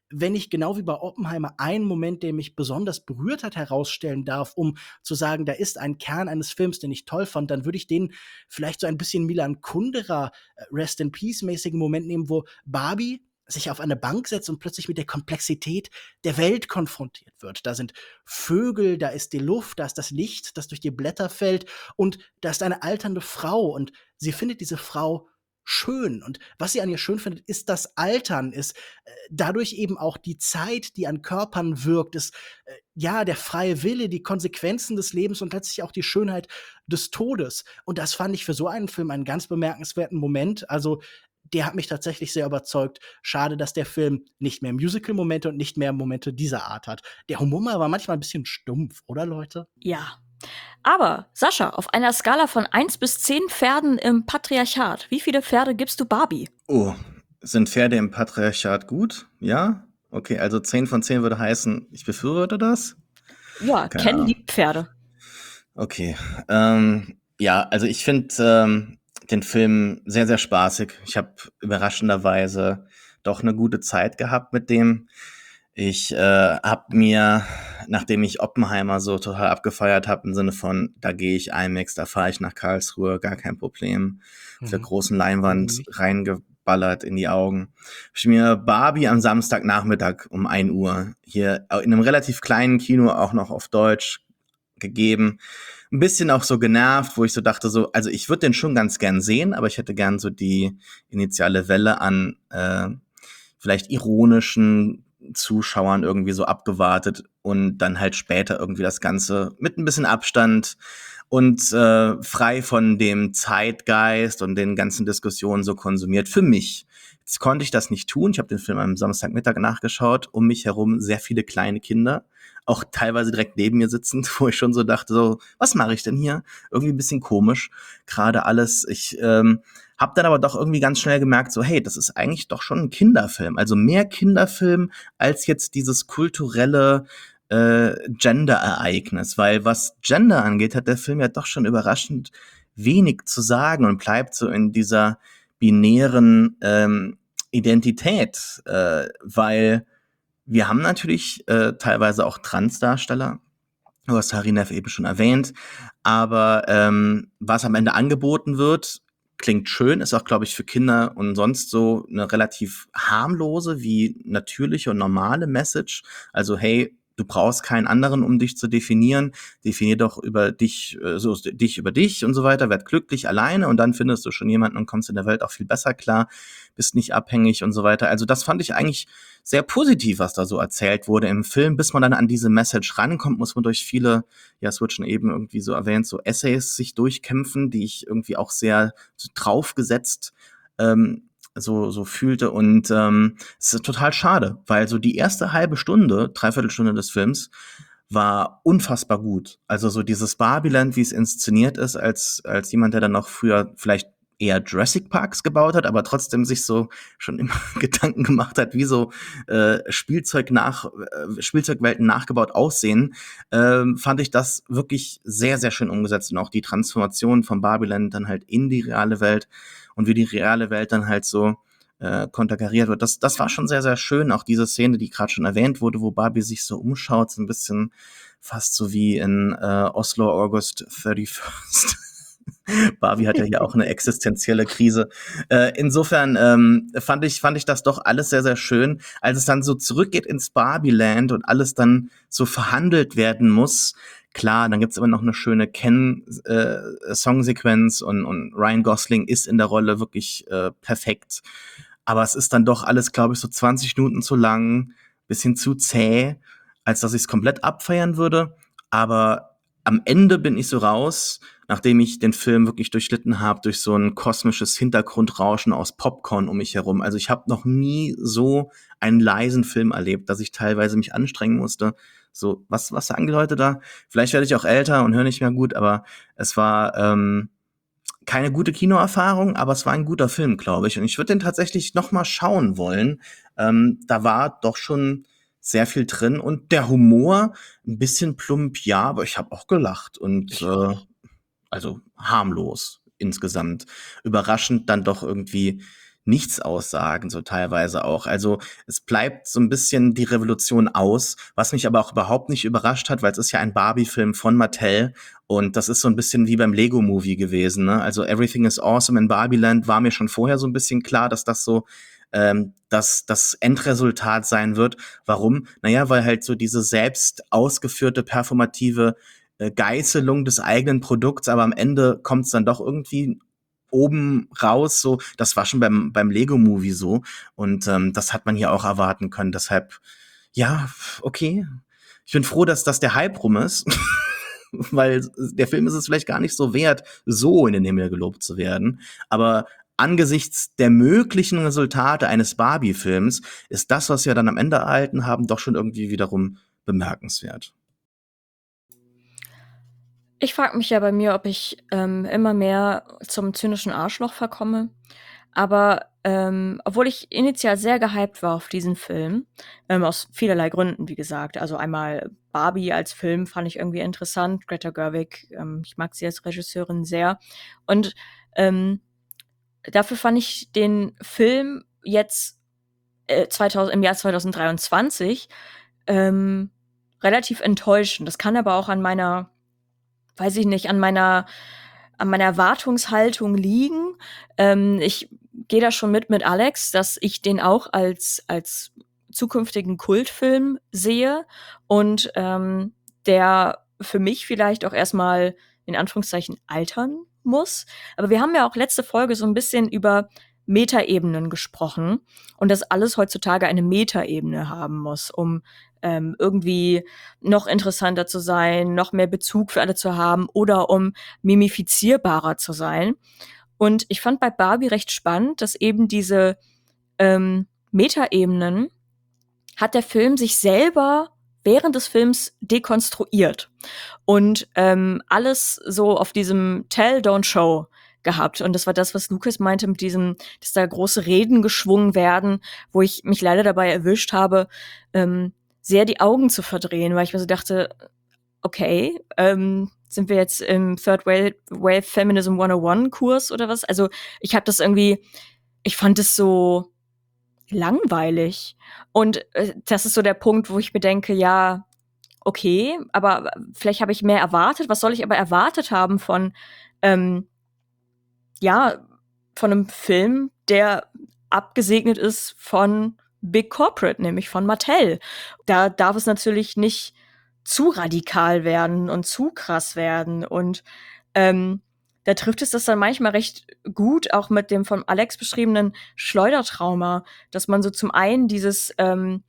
wenn ich genau wie bei Oppenheimer einen Moment, der mich besonders berührt hat, herausstellen darf, um zu sagen, da ist ein Kern eines Films, den ich toll fand, dann würde ich den vielleicht so ein bisschen Milan Kundera, äh, Rest in Peace-mäßigen Moment nehmen, wo Barbie sich auf eine Bank setzt und plötzlich mit der Komplexität der Welt konfrontiert wird. Da sind Vögel, da ist die Luft, da ist das Licht, das durch die Blätter fällt und da ist eine alternde Frau und sie findet diese Frau schön. Und was sie an ihr schön findet, ist das Altern, ist äh, dadurch eben auch die Zeit, die an Körpern wirkt, ist äh, ja der freie Wille, die Konsequenzen des Lebens und letztlich auch die Schönheit des Todes. Und das fand ich für so einen Film einen ganz bemerkenswerten Moment. Also der hat mich tatsächlich sehr überzeugt. Schade, dass der Film nicht mehr Musical-Momente und nicht mehr Momente dieser Art hat. Der Humor war manchmal ein bisschen stumpf, oder Leute? Ja. Aber, Sascha, auf einer Skala von eins bis zehn Pferden im Patriarchat, wie viele Pferde gibst du Barbie? Oh, sind Pferde im Patriarchat gut? Ja? Okay, also zehn von zehn würde heißen, ich befürworte das. Ja, Keine Ken Ahnung. liebt Pferde. Okay. Ähm, ja, also ich finde ähm, den Film sehr, sehr spaßig. Ich habe überraschenderweise doch eine gute Zeit gehabt mit dem. Ich äh, habe mir, nachdem ich Oppenheimer so total abgefeiert habe, im Sinne von, da gehe ich IMAX, da fahre ich nach Karlsruhe, gar kein Problem, auf der Mhm. großen Leinwand Mhm. reingeballert in die Augen. Hab ich mir Barbie am Samstagnachmittag um ein Uhr hier in einem relativ kleinen Kino auch noch auf Deutsch gegeben. Ein bisschen auch so genervt, wo ich so dachte, so, also ich würde den schon ganz gern sehen, aber ich hätte gern so die initiale Welle an äh, vielleicht ironischen Zuschauern irgendwie so abgewartet und dann halt später irgendwie das Ganze mit ein bisschen Abstand und äh, frei von dem Zeitgeist und den ganzen Diskussionen so konsumiert. Für mich. Jetzt konnte ich das nicht tun. Ich habe den Film am Samstagmittag nachgeschaut. Um mich herum sehr viele kleine Kinder, auch teilweise direkt neben mir sitzend, wo ich schon so dachte, so, was mache ich denn hier? Irgendwie ein bisschen komisch. Gerade alles, ich ähm, hab dann aber doch irgendwie ganz schnell gemerkt, so, hey, das ist eigentlich doch schon ein Kinderfilm. Also mehr Kinderfilm als jetzt dieses kulturelle äh, Gender-Ereignis. Weil was Gender angeht, hat der Film ja doch schon überraschend wenig zu sagen und bleibt so in dieser binären ähm, Identität. Äh, weil wir haben natürlich äh, teilweise auch Transdarsteller. Du hast Harinev eben schon erwähnt. Aber ähm, was am Ende angeboten wird, klingt schön, ist auch, glaube ich, für Kinder und sonst so eine relativ harmlose wie natürliche und normale Message. Also, hey, du brauchst keinen anderen, um dich zu definieren. Definier doch über dich, äh, so dich über dich und so weiter. Werd glücklich alleine und dann findest du schon jemanden und kommst in der Welt auch viel besser klar. Bist nicht abhängig und so weiter. Also, das fand ich eigentlich sehr positiv, was da so erzählt wurde im Film. Bis man dann an diese Message rankommt, muss man durch viele, ja, es wird schon eben irgendwie so erwähnt, so Essays sich durchkämpfen, die ich irgendwie auch sehr so draufgesetzt ähm, so, so fühlte. Und ähm, es ist total schade, weil so die erste halbe Stunde, Dreiviertelstunde des Films war unfassbar gut. Also so dieses Barbieland, wie es inszeniert ist, als, als jemand, der dann noch früher vielleicht eher Jurassic Parks gebaut hat, aber trotzdem sich so schon immer Gedanken gemacht hat, wie so äh, Spielzeug nach, äh, Spielzeugwelten nachgebaut aussehen, ähm, fand ich das wirklich sehr, sehr schön umgesetzt und auch die Transformation von Barbieland dann halt in die reale Welt und wie die reale Welt dann halt so äh, konterkariert wird. Das, das war schon sehr, sehr schön. Auch diese Szene, die gerade schon erwähnt wurde, wo Barbie sich so umschaut, so ein bisschen fast so wie in äh, Oslo August thirty-first. Barbie hat ja hier auch eine existenzielle Krise. Äh, insofern ähm, fand ich fand ich das doch alles sehr, sehr schön. Als es dann so zurückgeht ins Barbieland und alles dann so verhandelt werden muss, klar, dann gibt's immer noch eine schöne Ken-Songsequenz äh, und, und Ryan Gosling ist in der Rolle wirklich äh, perfekt. Aber es ist dann doch alles, glaube ich, so zwanzig Minuten zu lang, bisschen zu zäh, als dass ich es komplett abfeiern würde. Aber am Ende bin ich so raus, nachdem ich den Film wirklich durchlitten habe, durch so ein kosmisches Hintergrundrauschen aus Popcorn um mich herum. Also ich habe noch nie so einen leisen Film erlebt, dass ich teilweise mich anstrengen musste. So, was, was sagen die Leute da? Vielleicht werde ich auch älter und höre nicht mehr gut, aber es war ähm, keine gute Kinoerfahrung, aber es war ein guter Film, glaube ich. Und ich würde den tatsächlich noch mal schauen wollen. Ähm, da war doch schon sehr viel drin und der Humor ein bisschen plump, ja, aber ich habe auch gelacht und äh, also harmlos insgesamt. Überraschend dann doch irgendwie nichts aussagen, so teilweise auch. Also es bleibt so ein bisschen die Revolution aus, was mich aber auch überhaupt nicht überrascht hat, weil es ist ja ein Barbie-Film von Mattel und das ist so ein bisschen wie beim Lego-Movie gewesen, ne? Also Everything is Awesome in Barbieland war mir schon vorher so ein bisschen klar, dass das so ähm, dass das Endresultat sein wird. Warum? Naja, weil halt so diese selbst ausgeführte performative äh, Geißelung des eigenen Produkts, aber am Ende kommt es dann doch irgendwie oben raus, so, das war schon beim, beim Lego-Movie so und ähm, das hat man hier auch erwarten können, deshalb, ja, okay. Ich bin froh, dass das der Hype rum ist, weil der Film ist es vielleicht gar nicht so wert, so in den Himmel gelobt zu werden, aber angesichts der möglichen Resultate eines Barbie-Films ist das, was wir dann am Ende erhalten haben, doch schon irgendwie wiederum bemerkenswert. Ich frage mich ja bei mir, ob ich ähm, immer mehr zum zynischen Arschloch verkomme. Aber ähm, obwohl ich initial sehr gehypt war auf diesen Film, ähm, aus vielerlei Gründen, wie gesagt. Also einmal Barbie als Film fand ich irgendwie interessant. Greta Gerwig, ähm, ich mag sie als Regisseurin sehr. Und ähm, dafür fand ich den Film jetzt äh, zweitausend, im Jahr zwanzig dreiundzwanzig ähm, relativ enttäuschend. Das kann aber auch an meiner weiß ich nicht, an meiner an meiner Erwartungshaltung liegen. Ähm, ich gehe da schon mit mit Alex, dass ich den auch als als zukünftigen Kultfilm sehe und ähm, der für mich vielleicht auch erstmal in Anführungszeichen altern muss. Aber wir haben ja auch letzte Folge so ein bisschen über Metaebenen gesprochen und dass alles heutzutage eine Metaebene haben muss, um ähm, irgendwie noch interessanter zu sein, noch mehr Bezug für alle zu haben oder um mimifizierbarer zu sein. Und ich fand bei Barbie recht spannend, dass eben diese ähm, Metaebenen hat der Film sich selber während des Films dekonstruiert und ähm, alles so auf diesem Tell, Don't Show gehabt. Und das war das, was Lucas meinte mit diesem, dass da große Reden geschwungen werden, wo ich mich leider dabei erwischt habe, ähm, sehr die Augen zu verdrehen, weil ich mir so dachte, okay, ähm, sind wir jetzt im Third Wave, Wave Feminism hunderteins Kurs oder was? Also ich habe das irgendwie, ich fand es so langweilig. Und äh, das ist so der Punkt, wo ich mir denke, ja, okay, aber vielleicht habe ich mehr erwartet. Was soll ich aber erwartet haben von, ähm, ja, von einem Film, der abgesegnet ist von Big Corporate, nämlich von Mattel. Da darf es natürlich nicht zu radikal werden und zu krass werden. Und ähm, da trifft es das dann manchmal recht gut, auch mit dem von Alex beschriebenen Schleudertrauma, dass man so zum einen dieses ähm,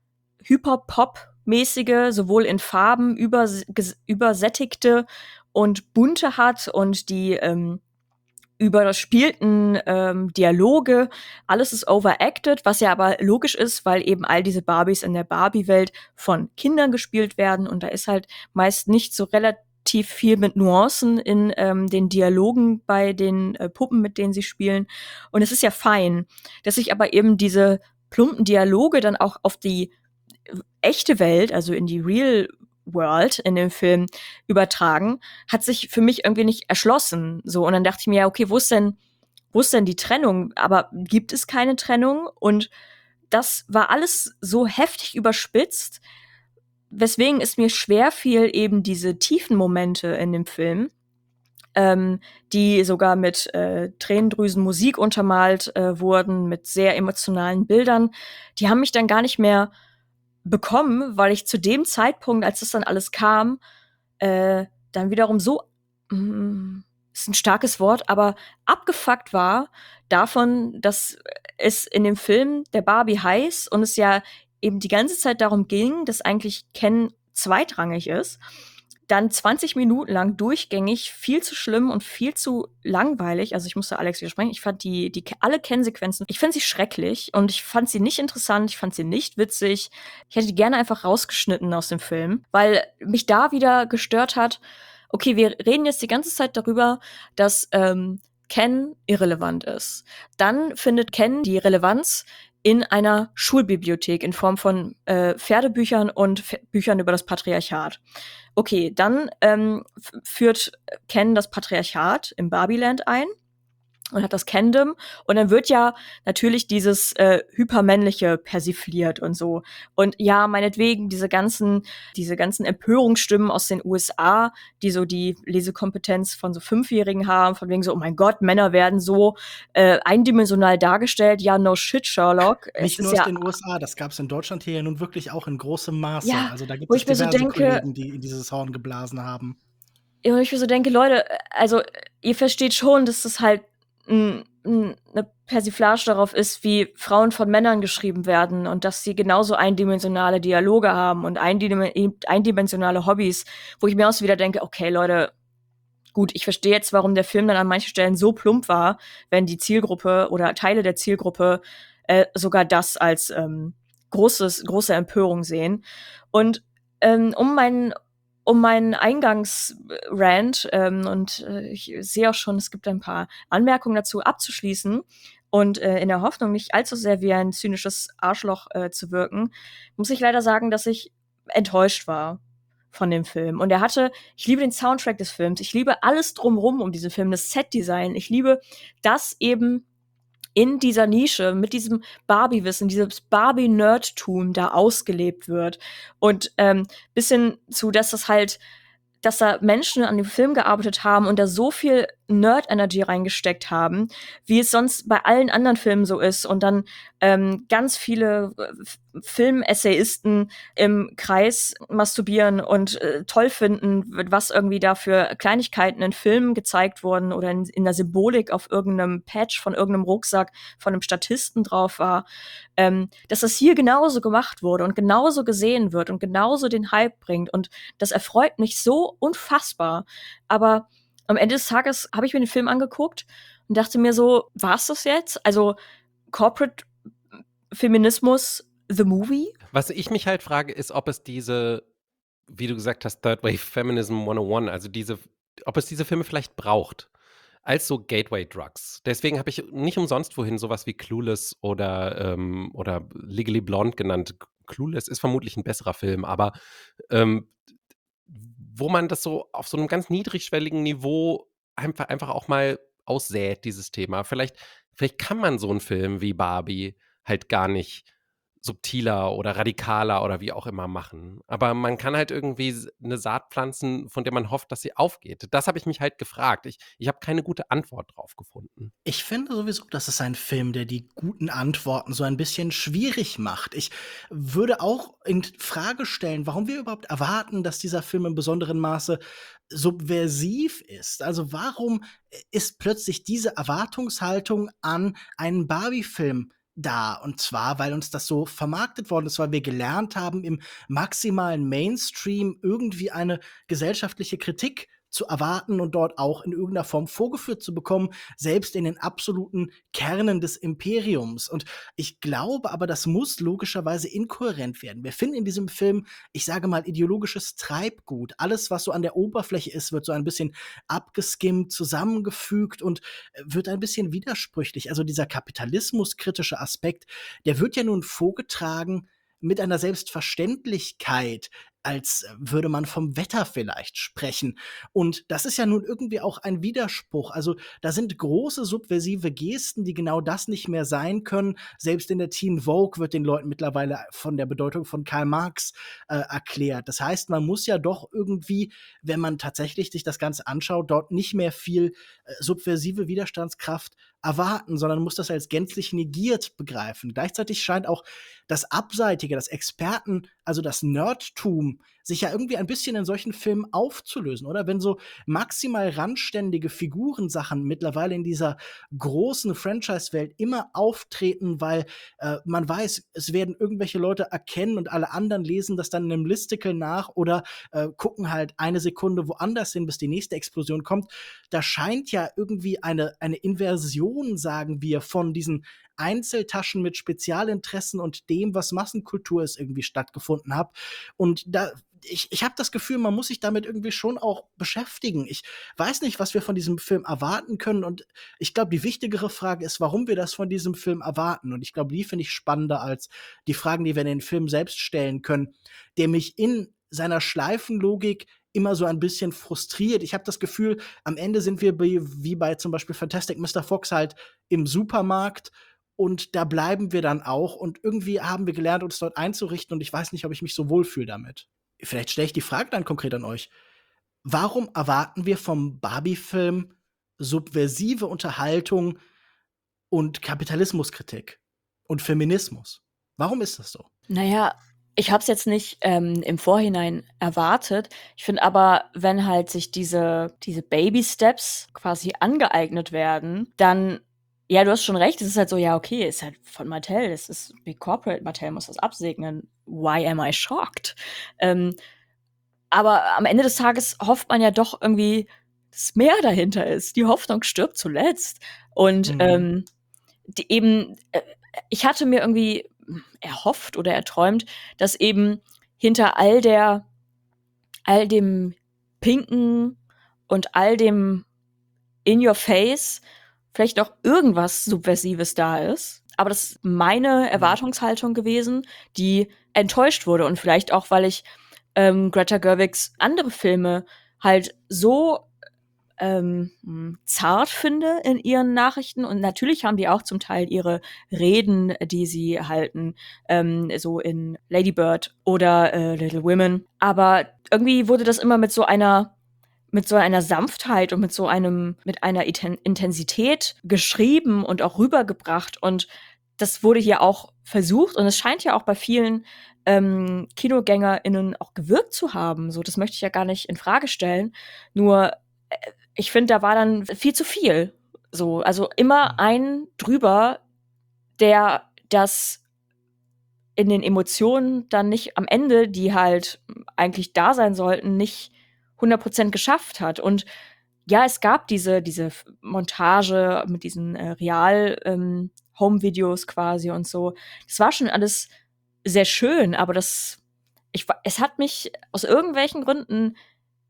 Hyper-Pop-mäßige, sowohl in Farben übers- ges- übersättigte und bunte hat und die ähm, überspielten ähm, Dialoge, alles ist overacted, was ja aber logisch ist, weil eben all diese Barbies in der Barbie-Welt von Kindern gespielt werden und da ist halt meist nicht so relativ viel mit Nuancen in ähm, den Dialogen bei den äh, Puppen, mit denen sie spielen. Und es ist ja fein, dass sich aber eben diese plumpen Dialoge dann auch auf die echte Welt, also in die Real World in dem Film übertragen, hat sich für mich irgendwie nicht erschlossen. So, und dann dachte ich mir, ja, okay, wo ist denn, wo ist denn die Trennung? Aber gibt es keine Trennung? Und das war alles so heftig überspitzt, weswegen es mir schwer fiel, eben diese tiefen Momente in dem Film, ähm, die sogar mit äh, Tränendrüsen-Musik untermalt äh, wurden, mit sehr emotionalen Bildern, die haben mich dann gar nicht mehr bekommen, weil ich zu dem Zeitpunkt, als das dann alles kam, äh, dann wiederum so, mm, ist ein starkes Wort, aber abgefuckt war davon, dass es in dem Film der Barbie heißt und es ja eben die ganze Zeit darum ging, dass eigentlich Ken zweitrangig ist, dann zwanzig Minuten lang durchgängig viel zu schlimm und viel zu langweilig. Also ich musste Alex widersprechen. Ich fand die, die alle Ken-Sequenzen, ich fand sie schrecklich und ich fand sie nicht interessant. Ich fand sie nicht witzig. Ich hätte die gerne einfach rausgeschnitten aus dem Film, weil mich da wieder gestört hat. Okay, wir reden jetzt die ganze Zeit darüber, dass ähm, Ken irrelevant ist. Dann findet Ken die Relevanz in einer Schulbibliothek in Form von äh, Pferdebüchern und F- Büchern über das Patriarchat. Okay, dann ähm, f- führt Ken das Patriarchat im Barbieland ein und hat das Kendom. Und dann wird ja natürlich dieses äh, Hypermännliche persifliert und so. Und ja, meinetwegen diese ganzen, diese ganzen Empörungsstimmen aus den U S A, die so die Lesekompetenz von so Fünfjährigen haben, von wegen so, oh mein Gott, Männer werden so äh, eindimensional dargestellt. Ja, no shit, Sherlock. Es Nicht ist nur aus ja, den U S A, das gab's in Deutschland hier ja nun wirklich auch in großem Maße. ja, Also, da gibt wo es ich mir so diverse denke, Kollegen, die in dieses Horn geblasen haben. ja, wo ich mir so denke, Leute, also ihr versteht schon, dass das halt n, n, eine Persiflage darauf ist, wie Frauen von Männern geschrieben werden und dass sie genauso eindimensionale Dialoge haben und eindim- eindimensionale Hobbys, wo ich mir auch so wieder denke, okay, Leute, gut, ich verstehe jetzt, warum der Film dann an manchen Stellen so plump war, wenn die Zielgruppe oder Teile der Zielgruppe äh, sogar das als ähm, großes, große Empörung sehen. Und ähm, um meinen um meinen Eingangsrant ähm, und äh, ich sehe auch schon, es gibt ein paar Anmerkungen dazu abzuschließen und äh, in der Hoffnung, nicht allzu sehr wie ein zynisches Arschloch äh, zu wirken, muss ich leider sagen, dass ich enttäuscht war von dem Film. Und er hatte, ich liebe den Soundtrack des Films, ich liebe alles drumrum um diesen Film, das Setdesign, ich liebe, dass eben in dieser Nische mit diesem Barbie-Wissen, dieses Barbie-Nerdtum da ausgelebt wird. Und ähm, bis hin zu, dass das halt, dass da Menschen an dem Film gearbeitet haben und da so viel Nerd-Energy reingesteckt haben, wie es sonst bei allen anderen Filmen so ist. Und dann ähm, ganz viele äh, F- Film-Essayisten im Kreis masturbieren und äh, toll finden, was irgendwie da für Kleinigkeiten in Filmen gezeigt wurden oder in, in der Symbolik auf irgendeinem Patch von irgendeinem Rucksack von einem Statisten drauf war, ähm, dass das hier genauso gemacht wurde und genauso gesehen wird und genauso den Hype bringt. Und das erfreut mich so unfassbar. Aber am Ende des Tages habe ich mir den Film angeguckt und dachte mir so, war's das jetzt? Also Corporate Feminismus, the movie? Was ich mich halt frage, ist, ob es diese, wie du gesagt hast, Third Wave Feminism hundertundeins, also diese, ob es diese Filme vielleicht braucht. Als so Gateway-Drugs. Deswegen habe ich nicht umsonst vorhin sowas wie Clueless oder, ähm, oder Legally Blonde genannt. Clueless ist vermutlich ein besserer Film, aber ähm, wo man das so auf so einem ganz niedrigschwelligen Niveau einfach, einfach auch mal aussät, dieses Thema. Vielleicht, vielleicht kann man so einen Film wie Barbie halt gar nicht subtiler oder radikaler oder wie auch immer machen. Aber man kann halt irgendwie s- eine Saat pflanzen, von der man hofft, dass sie aufgeht. Das habe ich mich halt gefragt. Ich, ich habe keine gute Antwort drauf gefunden. Ich finde sowieso, das ist ein Film, der die guten Antworten so ein bisschen schwierig macht. Ich würde auch in Frage stellen, warum wir überhaupt erwarten, dass dieser Film in besonderem Maße subversiv ist. Also warum ist plötzlich diese Erwartungshaltung an einen Barbie-Film da? Und zwar, weil uns das so vermarktet worden ist, weil wir gelernt haben, im maximalen Mainstream irgendwie eine gesellschaftliche Kritik zu erwarten und dort auch in irgendeiner Form vorgeführt zu bekommen, selbst in den absoluten Kernen des Imperiums. Und ich glaube aber, das muss logischerweise inkohärent werden. Wir finden in diesem Film, ich sage mal, ideologisches Treibgut. Alles, was so an der Oberfläche ist, wird so ein bisschen abgeskimmt, zusammengefügt und äh, wird ein bisschen widersprüchlich. Also dieser kapitalismuskritische Aspekt, der wird ja nun vorgetragen mit einer Selbstverständlichkeit, als äh, würde man vom Wetter vielleicht sprechen. Und das ist ja nun irgendwie auch ein Widerspruch. Also, da sind große subversive Gesten, die genau das nicht mehr sein können. Selbst in der Teen Vogue wird den Leuten mittlerweile von der Bedeutung von Karl Marx äh, erklärt. Das heißt, man muss ja doch irgendwie, wenn man tatsächlich sich das Ganze anschaut, dort nicht mehr viel äh, subversive Widerstandskraft erwarten, sondern muss das als gänzlich negiert begreifen. Gleichzeitig scheint auch das Abseitige, das Experten, also das Nerdtum, sich ja irgendwie ein bisschen in solchen Filmen aufzulösen, oder? Wenn so maximal randständige Figurensachen mittlerweile in dieser großen Franchise-Welt immer auftreten, weil äh, man weiß, es werden irgendwelche Leute erkennen und alle anderen lesen das dann in einem Listicle nach oder äh, gucken halt eine Sekunde woanders hin, bis die nächste Explosion kommt. Da scheint ja irgendwie eine, eine Inversion, sagen wir, von diesen Einzeltaschen mit Spezialinteressen und dem, was Massenkultur ist, irgendwie stattgefunden hat. Und da ich, ich habe das Gefühl, man muss sich damit irgendwie schon auch beschäftigen. Ich weiß nicht, was wir von diesem Film erwarten können. Und ich glaube, die wichtigere Frage ist, warum wir das von diesem Film erwarten. Und ich glaube, die finde ich spannender als die Fragen, die wir in den Film selbst stellen können, der mich in seiner Schleifenlogik immer so ein bisschen frustriert. Ich habe das Gefühl, am Ende sind wir bei, wie bei zum Beispiel Fantastic Mister Fox halt im Supermarkt und da bleiben wir dann auch und irgendwie haben wir gelernt, uns dort einzurichten und ich weiß nicht, ob ich mich so wohlfühle damit. Vielleicht stelle ich die Frage dann konkret an euch. Warum erwarten wir vom Barbie-Film subversive Unterhaltung und Kapitalismuskritik und Feminismus? Warum ist das so? Naja, ich habe es jetzt nicht ähm, im Vorhinein erwartet. Ich finde aber, wenn halt sich diese, diese Baby-Steps quasi angeeignet werden, dann, ja, du hast schon recht, es ist halt so, ja, okay, ist halt von Mattel, es ist Big Corporate, Mattel muss das absegnen. Why am I shocked? Ähm, aber am Ende des Tages hofft man ja doch irgendwie, dass mehr dahinter ist. Die Hoffnung stirbt zuletzt. Und Mhm. ähm, die eben, äh, ich hatte mir irgendwie erhofft oder erträumt, dass eben hinter all der, all dem Pinken und all dem in your face vielleicht noch irgendwas Subversives da ist. Aber das ist meine Erwartungshaltung gewesen, die enttäuscht wurde. Und vielleicht auch, weil ich ähm, Greta Gerwigs andere Filme halt so ähm, mh, zart finde in ihren Nachrichten. Und natürlich haben die auch zum Teil ihre Reden, die sie halten, ähm, so in Lady Bird oder äh, Little Women. Aber irgendwie wurde das immer mit so einer mit so einer Sanftheit und mit so einem, mit einer Iten- Intensität geschrieben und auch rübergebracht. Und das wurde hier auch versucht. Und es scheint ja auch bei vielen ähm, KinogängerInnen auch gewirkt zu haben. So, das möchte ich ja gar nicht in Frage stellen. Nur, äh, ich finde, da war dann viel zu viel. So, also immer ein drüber, der das in den Emotionen dann nicht am Ende, die halt eigentlich da sein sollten, nicht hundert Prozent geschafft hat. Und ja, es gab diese, diese Montage mit diesen äh, Real-Home-Videos ähm, quasi und so. Das war schon alles sehr schön, aber das, ich, es hat mich aus irgendwelchen Gründen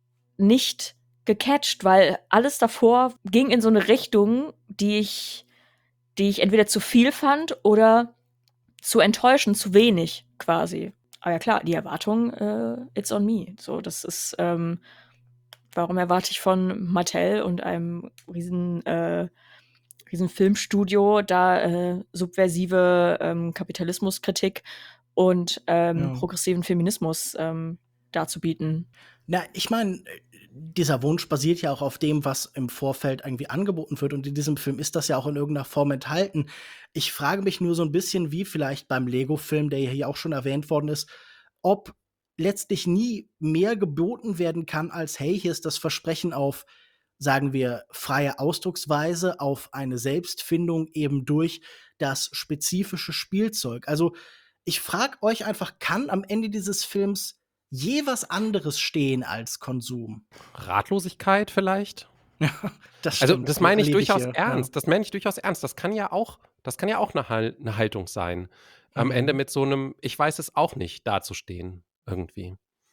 nicht gecatcht, weil alles davor ging in so eine Richtung, die ich, die ich entweder zu viel fand oder zu enttäuschend, zu wenig quasi. Aber ja klar, die Erwartung, äh, it's on me. So, das ist, ähm, warum erwarte ich von Mattel und einem riesen, äh, riesen Filmstudio da äh, subversive ähm, Kapitalismuskritik und ähm, Ja. progressiven Feminismus ähm, darzubieten? Na, ich meine, dieser Wunsch basiert ja auch auf dem, was im Vorfeld irgendwie angeboten wird. Und in diesem Film ist das ja auch in irgendeiner Form enthalten. Ich frage mich nur so ein bisschen, wie vielleicht beim Lego-Film, der ja hier auch schon erwähnt worden ist, ob letztlich nie mehr geboten werden kann, als hey, hier ist das Versprechen auf, sagen wir, freie Ausdrucksweise, auf eine Selbstfindung eben durch das spezifische Spielzeug. Also, ich frage euch einfach, kann am Ende dieses Films je was anderes stehen als Konsum? Ratlosigkeit vielleicht? Das Also, stimmt, das die meine ich erlebe ich durchaus hier, ja. ernst. Das meine ich durchaus ernst. Das kann ja auch das kann ja auch 'ne Hal 'ne Haltung sein, am Ende Mhm. mit so 'nem „Ich weiß es auch nicht" dazustehen irgendwie.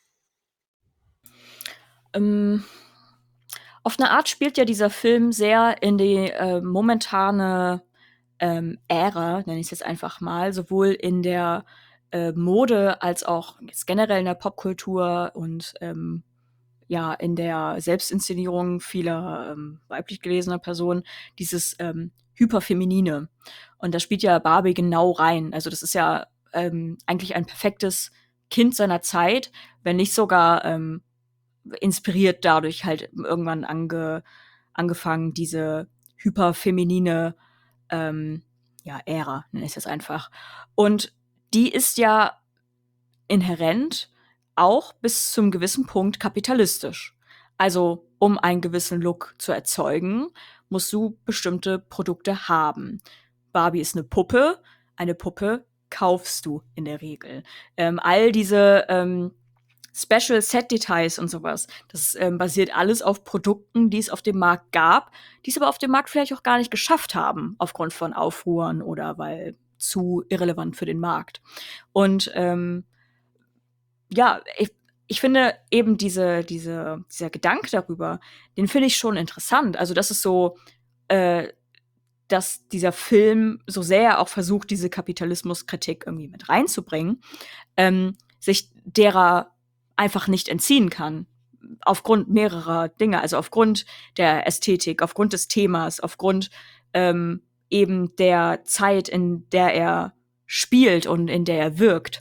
Ähm, auf eine Art spielt ja dieser Film sehr in die äh, momentane ähm, Ära, nenne ich es jetzt einfach mal, sowohl in der äh, Mode als auch jetzt generell in der Popkultur und ähm, ja, in der Selbstinszenierung vieler ähm, weiblich gelesener Personen, dieses ähm, Hyperfeminine. Und da spielt ja Barbie genau rein. Also das ist ja ähm, eigentlich ein perfektes Kind seiner Zeit, wenn nicht sogar ähm, inspiriert dadurch halt irgendwann ange, angefangen, diese hyperfeminine ähm, ja, Ära, nenne ich es jetzt einfach. Und die ist ja inhärent auch bis zum gewissen Punkt kapitalistisch. Also, um einen gewissen Look zu erzeugen, musst du bestimmte Produkte haben. Barbie ist eine Puppe. Eine Puppe kaufst du in der Regel. Ähm, all diese ähm, Special Set Details und sowas, das ähm, basiert alles auf Produkten, die es auf dem Markt gab, die es aber auf dem Markt vielleicht auch gar nicht geschafft haben, aufgrund von Aufruhren oder weil zu irrelevant für den Markt. Und ähm, ja, ich, ich finde eben diese, diese, dieser Gedanke darüber, den finde ich schon interessant. Also, das ist so, äh, dass dieser Film, so sehr er auch versucht, diese Kapitalismuskritik irgendwie mit reinzubringen, ähm, sich derer einfach nicht entziehen kann. aufgrund mehrerer Dinge, also aufgrund der Ästhetik, aufgrund des Themas, aufgrund ähm, eben der Zeit, in der er spielt und in der er wirkt.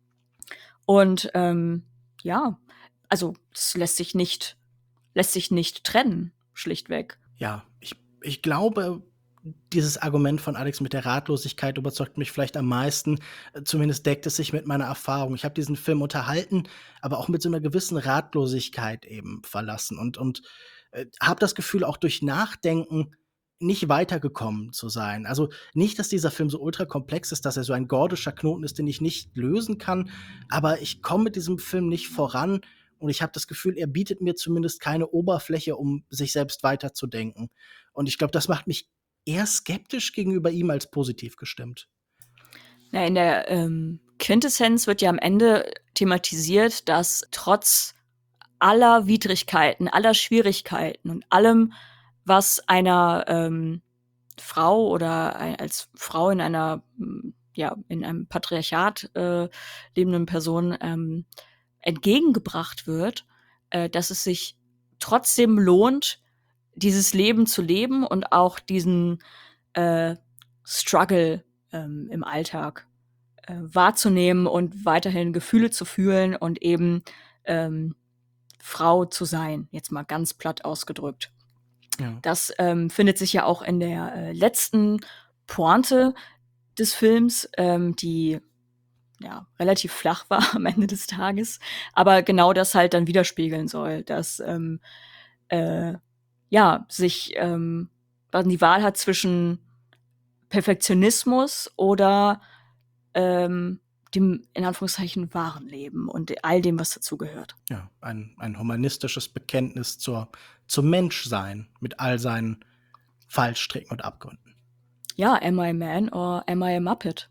Und ähm, ja, also es lässt sich nicht, lässt sich nicht trennen, schlichtweg. Ja, ich, ich glaube, dieses Argument von Alex mit der Ratlosigkeit überzeugt mich vielleicht am meisten. Äh, Zumindest deckt es sich mit meiner Erfahrung. Ich habe diesen Film unterhalten, aber auch mit so einer gewissen Ratlosigkeit eben verlassen und, und äh, habe das Gefühl, auch durch Nachdenken nicht weitergekommen zu sein. Also nicht, dass dieser Film so ultra komplex ist, dass er so ein gordischer Knoten ist, den ich nicht lösen kann, aber ich komme mit diesem Film nicht voran und ich habe das Gefühl, er bietet mir zumindest keine Oberfläche, um sich selbst weiterzudenken. Und ich glaube, das macht mich eher skeptisch gegenüber ihm als positiv gestimmt. Na, in der ähm, Quintessenz wird ja am Ende thematisiert, dass trotz aller Widrigkeiten, aller Schwierigkeiten und allem, was einer ähm, Frau oder ein, als Frau in einer, m, ja, in einem Patriarchat äh, lebenden Person ähm, entgegengebracht wird, äh, dass es sich trotzdem lohnt, dieses Leben zu leben und auch diesen äh, Struggle ähm, im Alltag äh, wahrzunehmen und weiterhin Gefühle zu fühlen und eben ähm, Frau zu sein, jetzt mal ganz platt ausgedrückt. Ja. Das ähm, findet sich ja auch in der äh, letzten Pointe des Films, ähm, die ja relativ flach war am Ende des Tages, aber genau das halt dann widerspiegeln soll, dass ähm, äh, ja sich ähm, man die Wahl hat zwischen Perfektionismus oder ähm, dem in Anführungszeichen wahren Leben und all dem, was dazugehört. Ja, ein, ein humanistisches Bekenntnis zur, zum Menschsein mit all seinen Fallstricken und Abgründen. Ja, am I a man or am I a Muppet?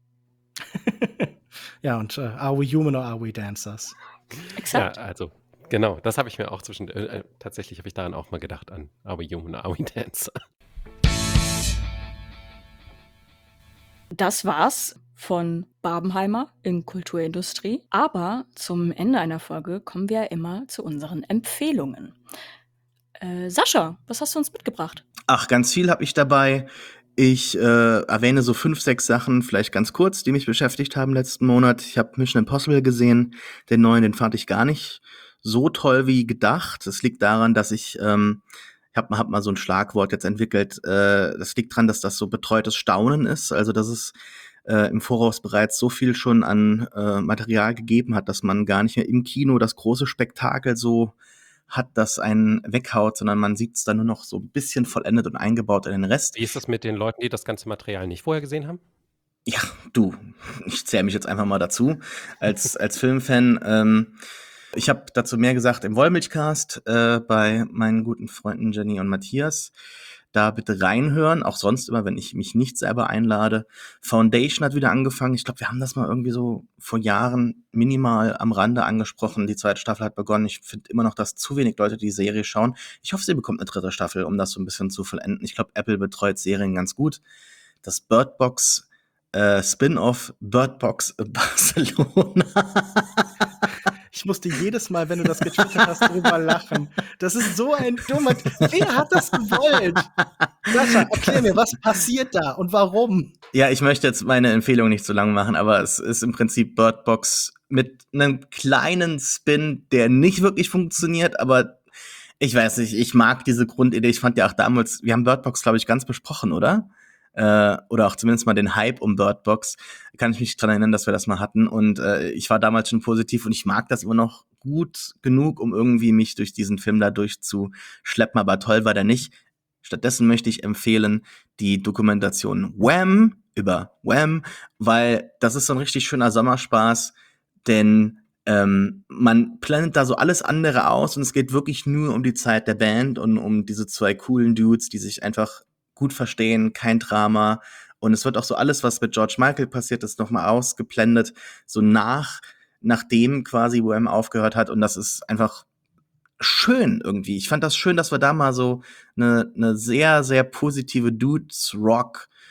Ja, und äh, are we human or are we dancers? Ja, Exakt. also, genau, das habe ich mir auch zwischen, äh, äh, tatsächlich habe ich daran auch mal gedacht an Are We Human or Are We Dancer? Das war's von Barbenheimer in Kulturindustrie. Aber zum Ende einer Folge kommen wir immer zu unseren Empfehlungen. Äh, Sascha, was hast du uns mitgebracht? Ach, ganz viel habe ich dabei. Ich äh, erwähne so fünf, sechs Sachen, vielleicht ganz kurz, die mich beschäftigt haben letzten Monat. Ich habe Mission Impossible gesehen. Den neuen, den fand ich gar nicht so toll wie gedacht. Das liegt daran, dass ich, ähm, ich habe hab mal so ein Schlagwort jetzt entwickelt. Äh, das liegt daran, dass das so betreutes Staunen ist. Also, dass es äh, im Voraus bereits so viel schon an äh, Material gegeben hat, dass man gar nicht mehr im Kino das große Spektakel so hat, das einen weghaut, sondern man sieht es dann nur noch so ein bisschen vollendet und eingebaut in den Rest. Wie ist das mit den Leuten, die das ganze Material nicht vorher gesehen haben? Ja, du, ich zähle mich jetzt einfach mal dazu als als Filmfan. Ähm, ich habe dazu mehr gesagt im Wollmilchcast äh, bei meinen guten Freunden Jenny und Matthias. Da bitte reinhören, auch sonst immer, wenn ich mich nicht selber einlade. Foundation hat wieder angefangen. Ich glaube, wir haben das mal irgendwie so vor Jahren minimal am Rande angesprochen. Die zweite Staffel hat begonnen. Ich finde immer noch, dass zu wenig Leute die Serie schauen. Ich hoffe, sie bekommt eine dritte Staffel, um das so ein bisschen zu vollenden. Ich glaube, Apple betreut Serien ganz gut. Das Bird Box äh, Spin-off Bird Box Barcelona. Ich musste jedes Mal, wenn du das getwittert hast, drüber lachen. Das ist so ein dummer. Wer hat das gewollt? Sascha, erklär mir, was passiert da und warum? Ja, ich möchte jetzt meine Empfehlung nicht zu lang machen, aber es ist im Prinzip Bird Box mit einem kleinen Spin, der nicht wirklich funktioniert, aber ich weiß nicht, ich mag diese Grundidee. Ich fand ja auch damals, wir haben Bird Box, glaube ich, ganz besprochen, oder? Äh, oder auch zumindest mal den Hype um Bird Box. Kann ich mich dran erinnern, dass wir das mal hatten. Und äh, ich war damals schon positiv und ich mag das immer noch gut genug, um irgendwie mich durch diesen Film da durchzuschleppen. Aber toll war der nicht. Stattdessen möchte ich empfehlen die Dokumentation Wham! Über Wham! Weil das ist so ein richtig schöner Sommerspaß, denn ähm, man blendet da so alles andere aus und es geht wirklich nur um die Zeit der Band und um diese zwei coolen Dudes, die sich einfach gut verstehen, kein Drama. Und es wird auch so alles, was mit George Michael passiert ist, nochmal ausgeblendet, so nach, nachdem quasi Wham! Aufgehört hat. Und das ist einfach schön irgendwie. Ich fand das schön, dass wir da mal so eine, eine sehr, sehr positive Dudes-Rock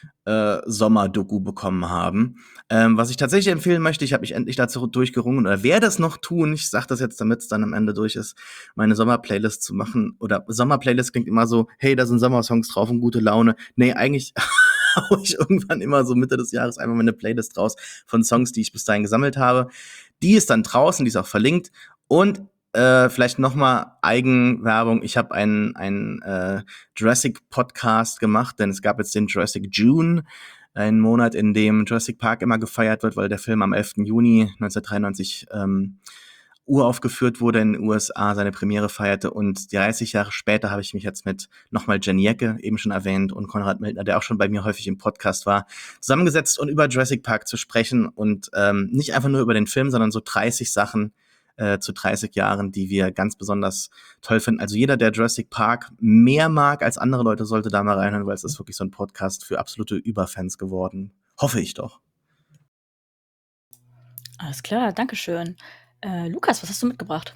äh, Sommerdoku bekommen haben. Ähm, was ich tatsächlich empfehlen möchte, ich habe mich endlich dazu durchgerungen oder werde es noch tun, ich sage das jetzt, damit es dann am Ende durch ist, meine Sommerplaylist zu machen. Oder Sommerplaylist klingt immer so, hey, da sind Sommersongs drauf und gute Laune. Nee, eigentlich hau ich irgendwann immer so Mitte des Jahres einfach meine Playlist raus von Songs, die ich bis dahin gesammelt habe. Die ist dann draußen, die ist auch verlinkt. Und äh, vielleicht noch mal Eigenwerbung. Ich habe einen, einen äh, Jurassic-Podcast gemacht, denn es gab jetzt den Jurassic June, einen Monat, in dem Jurassic Park immer gefeiert wird, weil der Film am elften Juni neunzehnhundertdreiundneunzig ähm, uraufgeführt wurde in den U S A, seine Premiere feierte. Und dreißig Jahre später habe ich mich jetzt mit nochmal Jenny Jecke, eben schon erwähnt, und Konrad Mildner, der auch schon bei mir häufig im Podcast war, zusammengesetzt und über Jurassic Park zu sprechen. Und ähm, nicht einfach nur über den Film, sondern so dreißig Sachen äh, zu dreißig Jahren, die wir ganz besonders toll finden. Also jeder, der Jurassic Park mehr mag als andere Leute, sollte da mal reinhören, weil es ist wirklich so ein Podcast für absolute Überfans geworden. Hoffe ich doch. Alles klar, danke schön. Äh, Lukas, was hast du mitgebracht?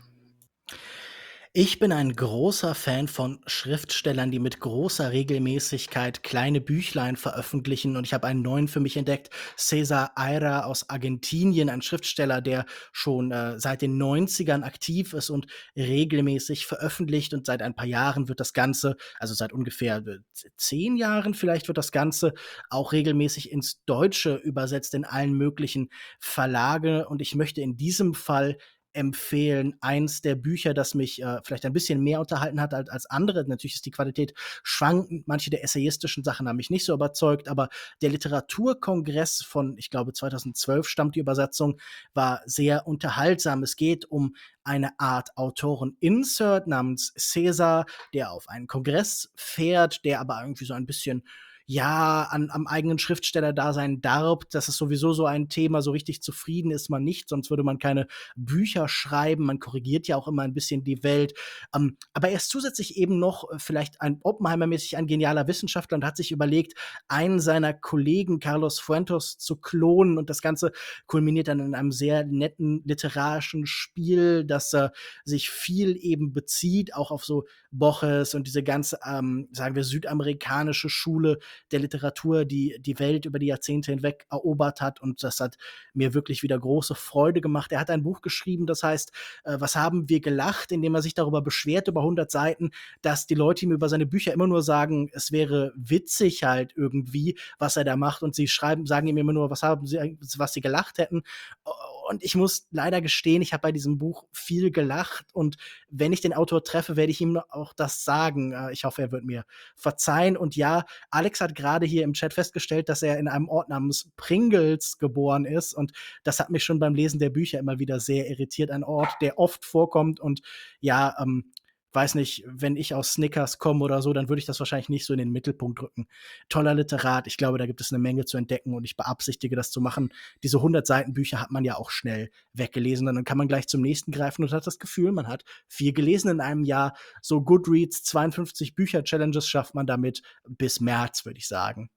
Ich bin ein großer Fan von Schriftstellern, die mit großer Regelmäßigkeit kleine Büchlein veröffentlichen. Und ich habe einen neuen für mich entdeckt, César Aira aus Argentinien, ein Schriftsteller, der schon äh, seit den neunzigern aktiv ist und regelmäßig veröffentlicht. Und seit ein paar Jahren wird das Ganze, also seit ungefähr äh, zehn Jahren vielleicht, wird das Ganze auch regelmäßig ins Deutsche übersetzt in allen möglichen Verlage. Und ich möchte in diesem Fall empfehlen. Eins der Bücher, das mich äh, vielleicht ein bisschen mehr unterhalten hat als, als andere. Natürlich ist die Qualität schwankend. Manche der essayistischen Sachen haben mich nicht so überzeugt, aber der Literaturkongress von, ich glaube, zweitausendzwölf stammt die Übersetzung, war sehr unterhaltsam. Es geht um eine Art Autoren-Insert namens César, der auf einen Kongress fährt, der aber irgendwie so ein bisschen ja, an, am eigenen Schriftsteller-Dasein darbt. Das ist sowieso so ein Thema. So richtig zufrieden ist man nicht, sonst würde man keine Bücher schreiben. Man korrigiert ja auch immer ein bisschen die Welt. Ähm, aber er ist zusätzlich eben noch äh, vielleicht ein Oppenheimer-mäßig ein genialer Wissenschaftler und hat sich überlegt, einen seiner Kollegen, Carlos Fuentes, zu klonen. Und das Ganze kulminiert dann in einem sehr netten literarischen Spiel, das äh, sich viel eben bezieht, auch auf so Borges und diese ganze, ähm, sagen wir, südamerikanische Schule der Literatur, die die Welt über die Jahrzehnte hinweg erobert hat. Und das hat mir wirklich wieder große Freude gemacht. Er hat ein Buch geschrieben, das heißt, äh, was haben wir gelacht, indem er sich darüber beschwert, über hundert Seiten, dass die Leute ihm über seine Bücher immer nur sagen, es wäre witzig halt irgendwie, was er da macht. Und sie schreiben, sagen ihm immer nur, was haben sie, was sie gelacht hätten. Und ich muss leider gestehen, ich habe bei diesem Buch viel gelacht. Und wenn ich den Autor treffe, werde ich ihm auch das sagen. Ich hoffe, er wird mir verzeihen. Und ja, Alex hat gerade hier im Chat festgestellt, dass er in einem Ort namens Pringles geboren ist. Und das hat mich schon beim Lesen der Bücher immer wieder sehr irritiert. Ein Ort, der oft vorkommt. Und ja, ähm, weiß nicht, wenn ich aus Snickers komme oder so, dann würde ich das wahrscheinlich nicht so in den Mittelpunkt rücken. Toller Literat, ich glaube, da gibt es eine Menge zu entdecken und ich beabsichtige, das zu machen. Diese hundert Seiten Bücher hat man ja auch schnell weggelesen, dann kann man gleich zum nächsten greifen und hat das Gefühl, man hat viel gelesen in einem Jahr. So Goodreads, zweiundfünfzig Bücher-Challenges schafft man damit bis März, würde ich sagen.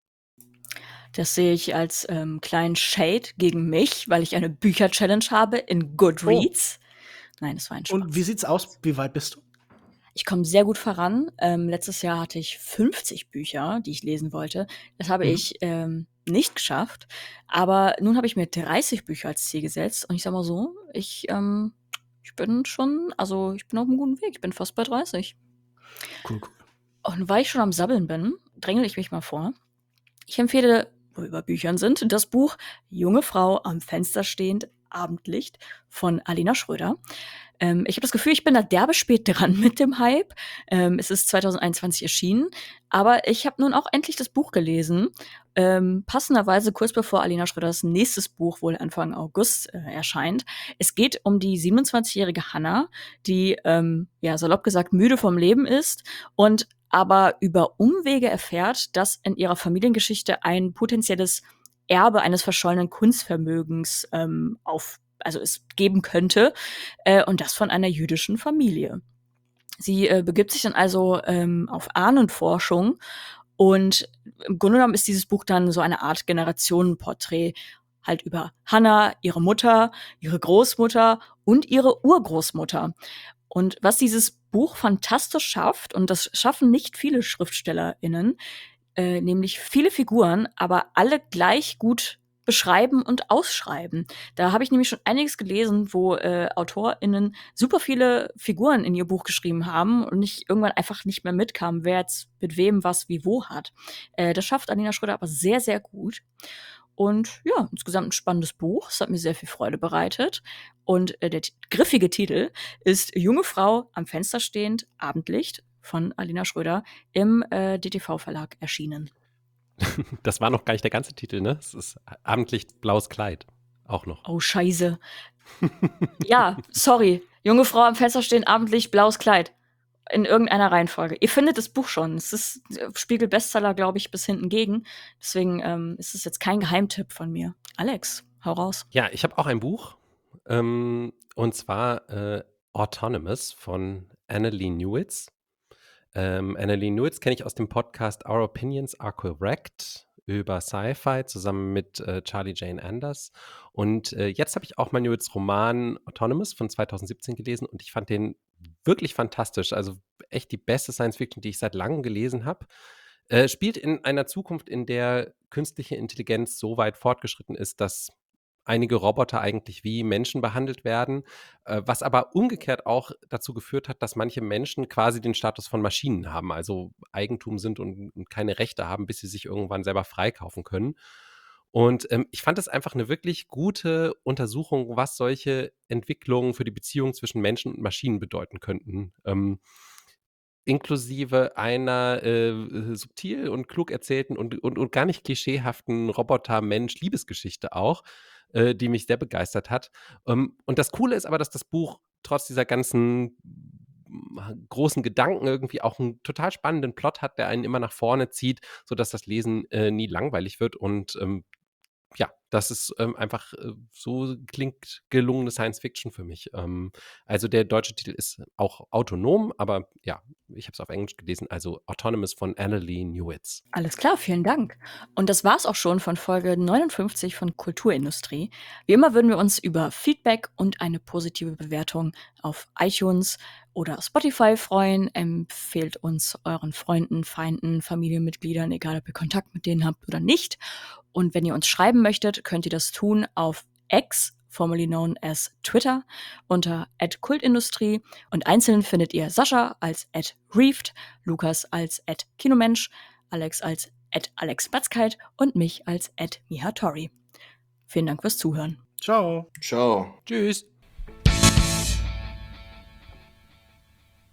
Das sehe ich als ähm, kleinen Shade gegen mich, weil ich eine Bücher-Challenge habe in Goodreads. Oh. Nein, das war ein Spaß. Und wie sieht's aus? Wie weit bist du? Ich komme sehr gut voran. Ähm, letztes Jahr hatte ich fünfzig Bücher, die ich lesen wollte. Das habe mhm. ich ähm, nicht geschafft. Aber nun habe ich mir dreißig Bücher als Ziel gesetzt. Und ich sag mal so, ich, ähm, ich bin schon, also ich bin auf einem guten Weg. Ich bin fast bei dreißig. Cool, cool. Und weil ich schon am Sabbeln bin, drängel ich mich mal vor. Ich empfehle, wo wir über Büchern sind, das Buch Junge Frau am Fenster stehend, Abendlicht von Alina Schröder. Ähm, ich habe das Gefühl, ich bin da derbe spät dran mit dem Hype. Ähm, es ist zweitausendeinundzwanzig erschienen, aber ich habe nun auch endlich das Buch gelesen. Ähm, passenderweise kurz bevor Alina Schröders nächstes Buch wohl Anfang August äh, erscheint. Es geht um die siebenundzwanzigjährige Hannah, die, ähm, ja, salopp gesagt, müde vom Leben ist und aber über Umwege erfährt, dass in ihrer Familiengeschichte ein potenzielles Erbe eines verschollenen Kunstvermögens ähm, auf, also es geben könnte, äh, und das von einer jüdischen Familie. Sie äh, begibt sich dann also ähm, auf Ahnenforschung und im Grunde genommen ist dieses Buch dann so eine Art Generationenporträt halt über Hannah, ihre Mutter, ihre Großmutter und ihre Urgroßmutter. Und was dieses Buch fantastisch schafft, und das schaffen nicht viele SchriftstellerInnen, äh, nämlich viele Figuren, aber alle gleich gut beschreiben und ausschreiben. Da habe ich nämlich schon einiges gelesen, wo äh, AutorInnen super viele Figuren in ihr Buch geschrieben haben und nicht irgendwann einfach nicht mehr mitkamen, wer jetzt mit wem was wie wo hat. Äh, das schafft Alina Schröder aber sehr, sehr gut. Und ja, insgesamt ein spannendes Buch. Es hat mir sehr viel Freude bereitet. Und äh, der t- griffige Titel ist Junge Frau am Fenster stehend, Abendlicht von Alina Schröder im äh, D T V-Verlag erschienen. Das war noch gar nicht der ganze Titel, ne? Es ist Abendlicht, blaues Kleid. Auch noch. Oh, scheiße. Ja, sorry. Junge Frau am Fenster stehen, Abendlicht, blaues Kleid. In irgendeiner Reihenfolge. Ihr findet das Buch schon. Es ist äh, Spiegel-Bestseller, glaube ich, bis hinten gegen. Deswegen ähm, ist es jetzt kein Geheimtipp von mir. Alex, hau raus. Ja, ich habe auch ein Buch. Ähm, und zwar äh, Autonomous von Annalee Newitz. Ähm, Annalee Newitz kenne ich aus dem Podcast Our Opinions Are Correct über Sci-Fi zusammen mit äh, Charlie Jane Anders. Und äh, jetzt habe ich auch mal Newitz Roman Autonomous von zweitausendsiebzehn gelesen und ich fand den wirklich fantastisch. Also echt die beste Science-Fiction, die ich seit langem gelesen habe. Äh, spielt in einer Zukunft, in der künstliche Intelligenz so weit fortgeschritten ist, dass einige Roboter eigentlich wie Menschen behandelt werden, äh, was aber umgekehrt auch dazu geführt hat, dass manche Menschen quasi den Status von Maschinen haben, also Eigentum sind und, und keine Rechte haben, bis sie sich irgendwann selber freikaufen können. Und ähm, ich fand es einfach eine wirklich gute Untersuchung, was solche Entwicklungen für die Beziehung zwischen Menschen und Maschinen bedeuten könnten. Ähm, inklusive einer äh, subtil und klug erzählten und, und, und gar nicht klischeehaften Roboter-Mensch-Liebesgeschichte auch, äh, die mich sehr begeistert hat. Ähm, und das Coole ist aber, dass das Buch trotz dieser ganzen mm, großen Gedanken irgendwie auch einen total spannenden Plot hat, der einen immer nach vorne zieht, sodass das Lesen äh, nie langweilig wird. Und ähm, ja, das ist ähm, einfach äh, so klingt gelungene Science Fiction für mich. Ähm, also der deutsche Titel ist auch autonom, aber ja, ich habe es auf Englisch gelesen, also Autonomous von Annalee Newitz. Alles klar, vielen Dank. Und das war's auch schon von Folge neunundfünfzig von Kulturindustrie. Wie immer würden wir uns über Feedback und eine positive Bewertung auf iTunes oder Spotify freuen. Empfehlt uns euren Freunden, Feinden, Familienmitgliedern, egal ob ihr Kontakt mit denen habt oder nicht. Und wenn ihr uns schreiben möchtet, könnt ihr das tun auf X, formerly known as Twitter, unter at kultindustrie. Und einzeln findet ihr Sascha als at Reeft, Lukas als at Kinomensch, Alex als at Alex Batzkeit und mich als at Mihatori. Vielen Dank fürs Zuhören. Ciao. Ciao. Tschüss.